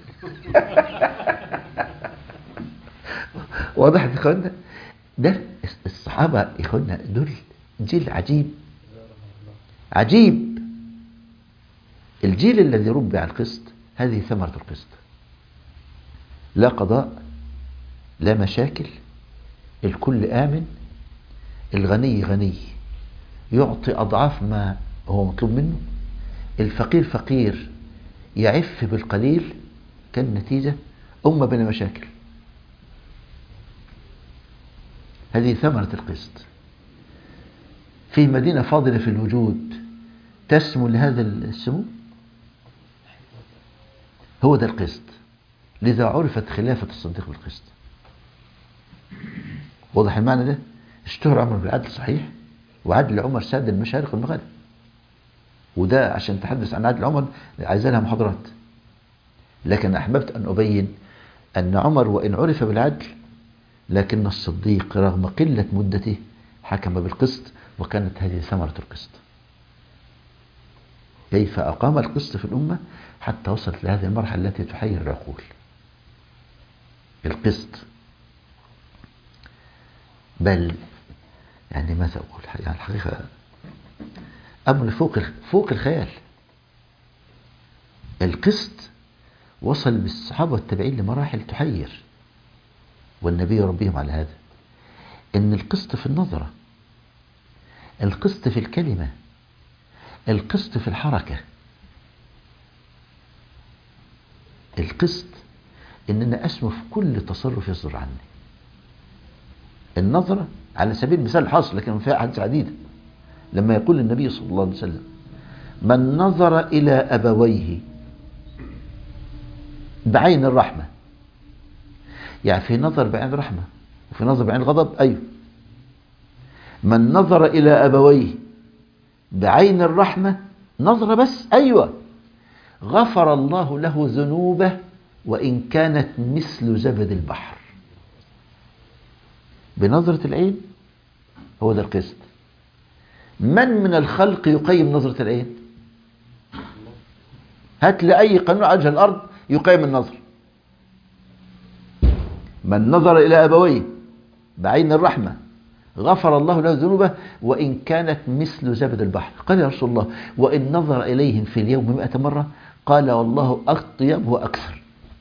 واضح يا إخوانا؟ ده الصحابة يا إخوانا دول جيل عجيب عجيب. الجيل الذي ربي على القسط، هذه ثمرة القسط. لا قضاء، لا مشاكل، الكل آمن، الغني غني يعطي أضعاف ما هو مطلوب منه، الفقير فقير يعف بالقليل. كان نتيجة أمة بلا مشاكل. هذه ثمرة القسط. في مدينة فاضلة في الوجود تسمو لهذا السمو، هو ده القسط. لذا عرفت خلافة الصديق بالقسط. واضح المعنى ده؟ اشتهر عمر بالعدل صحيح، وعدل عمر ساد المشارق والمغارب. وده عشان تحدث عن عدل عمر عايز لها محاضرات، لكن أحببت أن أبين أن عمر وإن عرف بالعدل لكن الصديق رغم قلة مدته حكم بالقسط، وكانت هذه ثمرة القسط. كيف أقام القسط في الأمة حتى وصلت لهذه المرحلة التي تحير العقول. القسط بل يعني ماذا أقول، يعني الحقيقة أمر فوق الخيال. القسط وصل بالصحابة والتابعين لمراحل تحير، والنبي يربيهم على هذا. إن القسط في النظرة، القسط في الكلمة، القسط في الحركة. القسط إن أنا أسمو في كل تصرف يصدر عني. النظرة على سبيل المثال حاصل، لكن فيها حديث عديدة. لما يقول النبي صلى الله عليه وسلم: من نظر إلى أبويه بعين الرحمة، يعني في نظر بعين الرحمة وفي نظر بعين الغضب. أيوه، من نظر إلى أبويه بعين الرحمة نظر بس، أيوه، غفر الله له ذنوبه وإن كانت مثل زبد البحر. بنظرة العين. هو ده القسط. من الخلق يقيم نظرة العين؟ هات لي أي قانون على وجه الأرض يقيم النظر. من نظر إلى أبويه بعين الرحمة غفر الله له ذنوبه وإن كانت مثل زبد البحر. قال يا رسول الله: وإن نظر إليهم في اليوم 100 مرة؟ قال: والله أطيب وأكثر.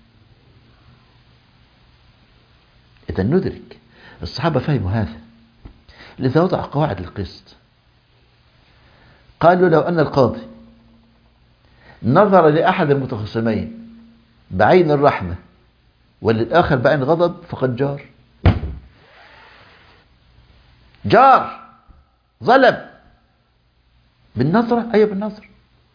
إذا ندرك الصحابة فهموا هذا، لذا وضع قواعد القسط. قالوا: لو أن القاضي نظر لأحد المتخاصمين بعين الرحمة وللآخر بعين غضب فقد جار ظلم. بالنظرة، أيوة بالنظرة.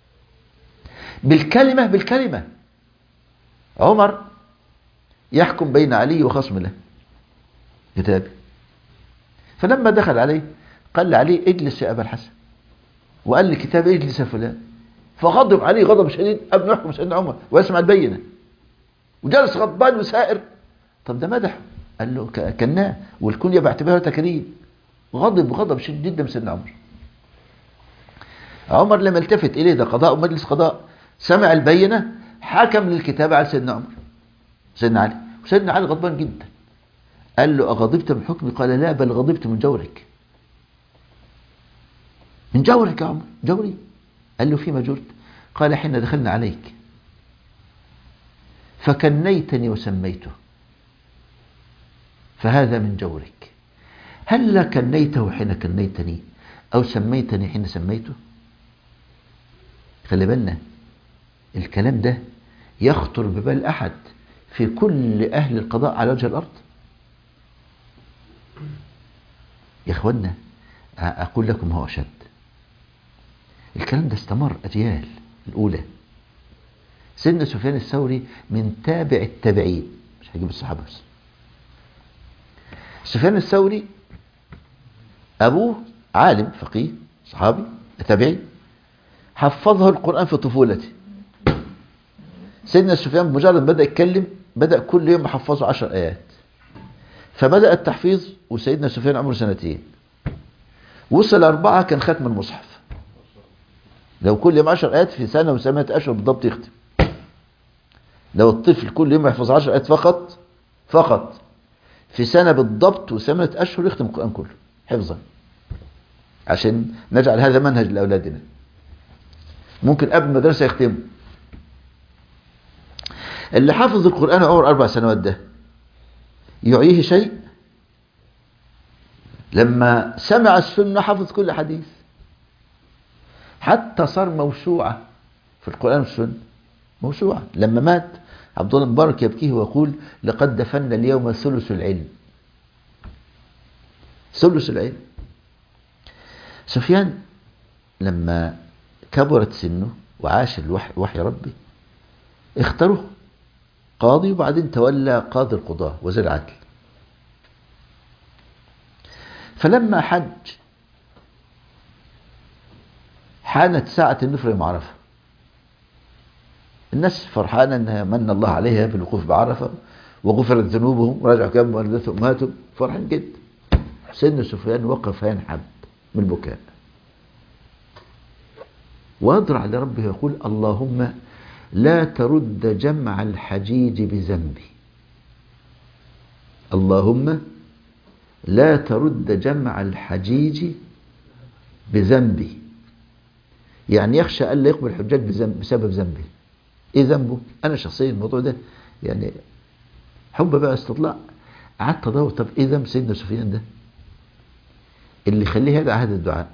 بالكلمة. عمر يحكم بين علي وخصم له كتابي، فلما دخل عليه قال لعلي: اجلس يا أبا الحسن، وقال لي كتابي: اجلس يا فلان. فغضب عليه غضب شديد قبل يحكم سيدنا عمر ويسمع البينة، وجلس غضبان وسائر. طب ده مدحه، قال له كناه، والكنية باعتبارها تكريم. غضب شديد جدا من سيدنا عمر لما التفت إليه، ده قضاء ومجلس قضاء، سمع البينة، حكم للكتابة على سيدنا عمر، سيدنا علي. وسيدنا علي غضبان جدا، قال له أغضبت من حكمي؟ قال لا، بل غضبت من جورك. من جورك يا عمر، جوري. قال له فيما جرت؟ قال حين دخلنا عليك فكنيتني وسميته، فهذا من جورك. هل كنيته حين كنيتني أو سميتني حين سميته؟ خلي بالنا الكلام ده يخطر ببال أحد في كل أهل القضاء على وجه الأرض. يا إخوانا أقول لكم هو أشد. الكلام ده استمر أجيال الأولى. سيدنا سفيان الثوري من تابع التابعين، مش هجيب الصحابة بس. سفيان الثوري أبوه عالم فقيه صحابي تابعي، حفظه القرآن في طفولته. سيدنا سفيان بمجرد بدأ يتكلم بدأ كل يوم يحفظه 10 آيات، فبدأ التحفيظ وسيدنا سفيان عمره 2 سنين، وصل 4 كان ختم المصحف. لو كل يوم 10 آيات في سنة و8 أشهر بالضبط يختم. لو الطفل كل يوم يحفظ 10 آيات فقط في سنة بالضبط و8 أشهر يختم القرآن كله حفظا، عشان نجعل هذا منهج لأولادنا. ممكن قبل المدرسة يختموا. اللي حافظ القرآن عمر 4 سنوات ده يعيه شيء؟ لما سمع السنة حفظ كل حديث، حتى صار موسوعة في القرآن والسنة، موسوعة. لما مات عبد الله المبارك يبكيه ويقول لقد دفنا اليوم ثلث العلم. ثلث العلم. سفيان لما كبرت سنه وعاش وحي ربي اختاروه قاضي، وبعدين تولى قاضي القضاة وزير العدل. فلما حج حانت ساعة النفر يوم عرفة. الناس فرحانة انها من الله عليها بالوقوف بعرفة وغفرت ذنوبهم ورجعوا كام والدتهم ماتوا، فرحان جدا. سيدنا سفيان وقف ينحب من البكاء واضرع لربه يقول اللهم لا ترد جمع الحجيج بذنبي، اللهم لا ترد جمع الحجيج بذنبي. يعني يخشى ألا يقبل الحجاج بسبب ذنبه. ايه ذنبه؟ انا شخصيا الموضوع ده يعني حب بقى استطلاع، قعدت ادور طب ايه ذنب سيدنا سفيان ده اللي يخليه يدعى هذا الدعاء؟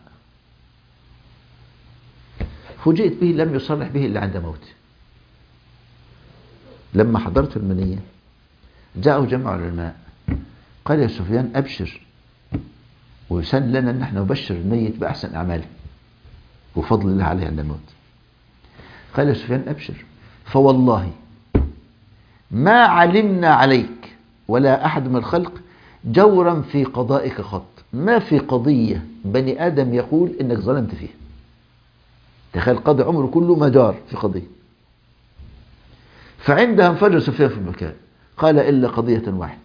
فوجئت به لم يصرح به الا عند موته. لما حضرت المنية جاءوا جمع العلماء قال يا سفيان أبشر، ويسن لنا أن احنا نبشر الميت بأحسن أعماله وفضل الله عليه عند الموت. قال يا سفيان أبشر، فوالله ما علمنا عليك ولا أحد من الخلق جورا في قضائك قط. ما في قضية بني آدم يقول إنك ظلمت فيها. تخيل قاضي عمره كله ما جار في قضية. فعندها انفجر سفيان في البكاء قال إلا قضية واحدة.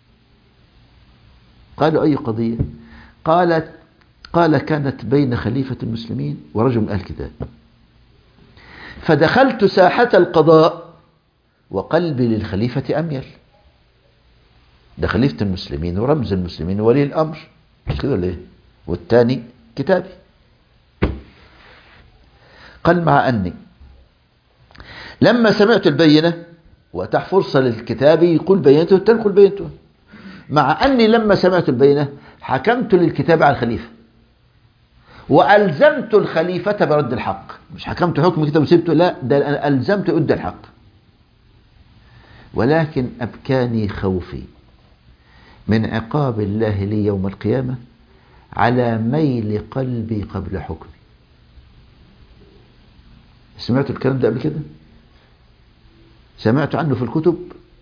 قالوا أي قضية؟ قال كانت بين خليفة المسلمين ورجل من أهل الكتاب، فدخلت ساحة القضاء وقلبي للخليفة أميل. ده خليفة المسلمين ورمز المسلمين وولي الأمر، مش كده ولا إيه؟ والتاني كتابي. قال مع أني لما سمعت البينة، وأتاح فرصة للكتابي يقول بينته والتاني يقول بينته، مع أني لما سمعت البينة حكمت للكتاب على الخليفة وألزمت الخليفة برد الحق. مش حكمت حكم كتاب وسبته، لا، ده أنا ألزمت أدى الحق. ولكن أبكاني خوفي من عقاب الله لي يوم القيامة على ميل قلبي قبل حكمي. سمعت الكلام ده قبل كده؟ سمعت عنه في الكتب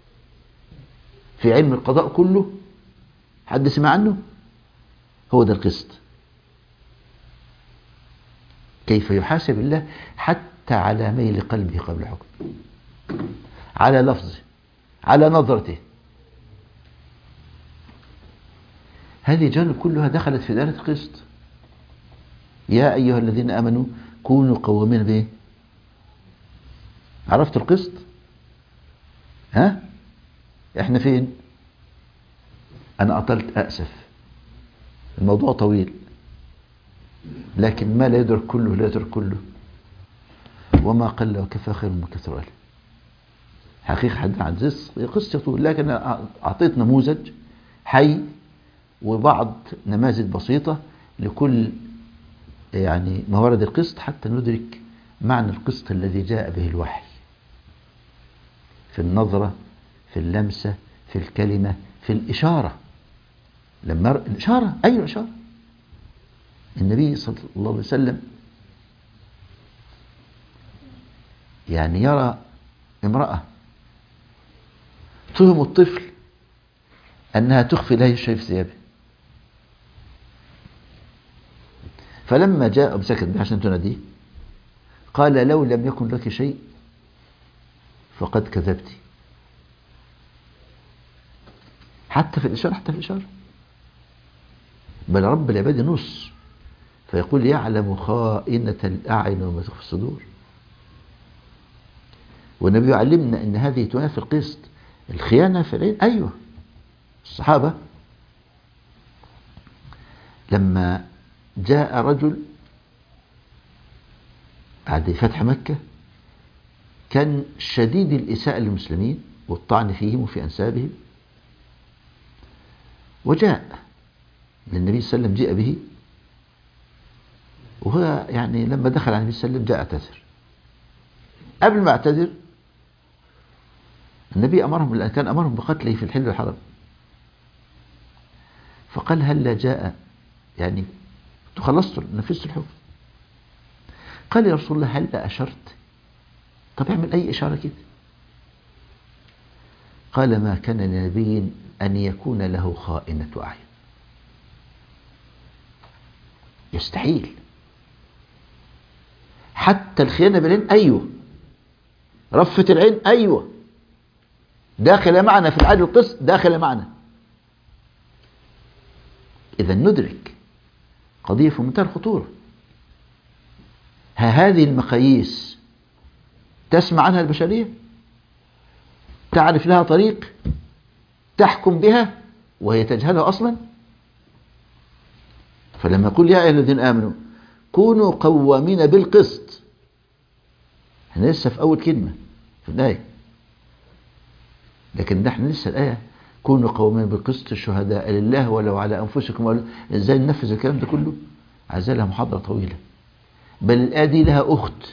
في علم القضاء كله؟ حد سمع عنه؟ هو ده القسط. كيف يحاسب الله حتى على ميل قلبه قبل حكمه، على لفظه، على نظرته. هذه جانب كلها دخلت في دائرة القسط. يا أيها الذين آمنوا كونوا قوامين به. عرفت القسط؟ ها؟ احنا فين؟ أنا أطلت أسف، الموضوع طويل، لكن ما لا يدرك كله لا يدرك كله، وما قل وكفى خير من كثر له. حقيقة حد عزيز قصة طول، لكن أعطيت نموذج حي وبعض نماذج بسيطة لكل يعني موارد القسط حتى ندرك معنى القسط الذي جاء به الوحي في النظرة، في اللمسة، في الكلمة، في الإشارة. لما الإشارة، أي إشارة؟ النبي صلى الله عليه وسلم يعني يرى امرأة تهم الطفل أنها تخفي له شيء في ثيابه، فلما جاء أمسكت به عشان تناديه قال لو لم يكن لك شيء فقد كذبت. حتى في الإشارة، حتى في الإشارة، بل رب العباد نص فيقول يعلم خائنة الأعين وما تخفي الصدور. والنبي يعلمنا أن هذه تنافي القسط. الخيانة في العين، أيوه. الصحابة لما جاء رجل بعد فتح مكة كان شديد الإساءة للمسلمين والطعن فيهم وفي أنسابهم، وجاء للنبي صلى الله عليه وسلم، جاء به، وهو يعني لما دخل على النبي صلى الله عليه وسلم جاء اعتذر. قبل ما اعتذر النبي كان أمرهم بقتله في الحل والحرم، فقال هل جاء يعني تخلصت نفذت الحكم؟ قال يا رسول الله هل أشرت؟ طب اعمل أي إشارة كده. قال ما كان لنبي أن يكون له خائنة أعين، يستحيل. حتى الخيانة بالعين، أيوه. رفة العين، أيوه، داخل معنا في العدل القسط، داخل معنا. إذا ندرك قضية في منتهى الخطورة. هذه المقاييس تسمع عنها البشرية، تعرف لها طريق تحكم بها وهي تجهلها أصلا. فلما يقول يا أيها الذين آمنوا كونوا قوامين بالقسط، احنا لسه في أول كلمة في الآية، لكن نحن لسه الآية كونوا قوامين بالقسط شهداء لله ولو على أنفسكم. إزاي ننفذ الكلام ده كله؟ عايز لها محاضرة طويلة، بل الآية دي لها أخت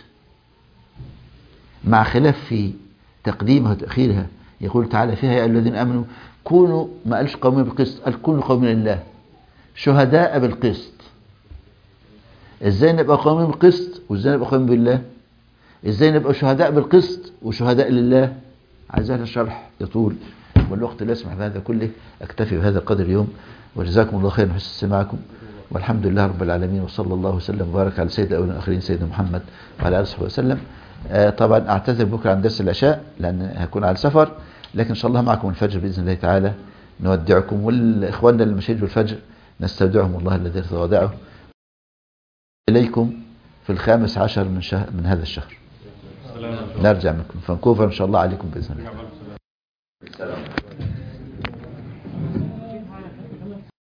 مع خلاف في تقديمها وتأخيرها. يقول تعالى فيها يا أيها الذين آمنوا كونوا، ما قالش قوامين بالقسط، قال كونوا قوامين لله شهداء بالقسط. ازاي نبقى قوامين بالقسط وازاي نبقى قوامين بالله؟ ازاي نبقى شهداء بالقسط وشهداء لله؟ عايز لها شرح يطول، والوقت لا يسمح بهذا كله. اكتفي بهذا القدر اليوم، وجزاكم الله خيرا حسن استماعكم، والحمد لله رب العالمين، وصلى الله وسلم وبارك على سيد الأولين والآخرين سيدنا محمد وعلى آله وصحبه وسلم. طبعا اعتذر بكره عن درس العشاء لأن هكون على سفر، لكن إن شاء الله معكم الفجر بإذن الله تعالى. نودعكم، والإخواننا المشاهد بالفجر نستودعهم الله الذي ارتضى إليكم في 15 من هذا الشهر. نرجع منكم فانكوفر إن شاء الله عليكم بإذن الله.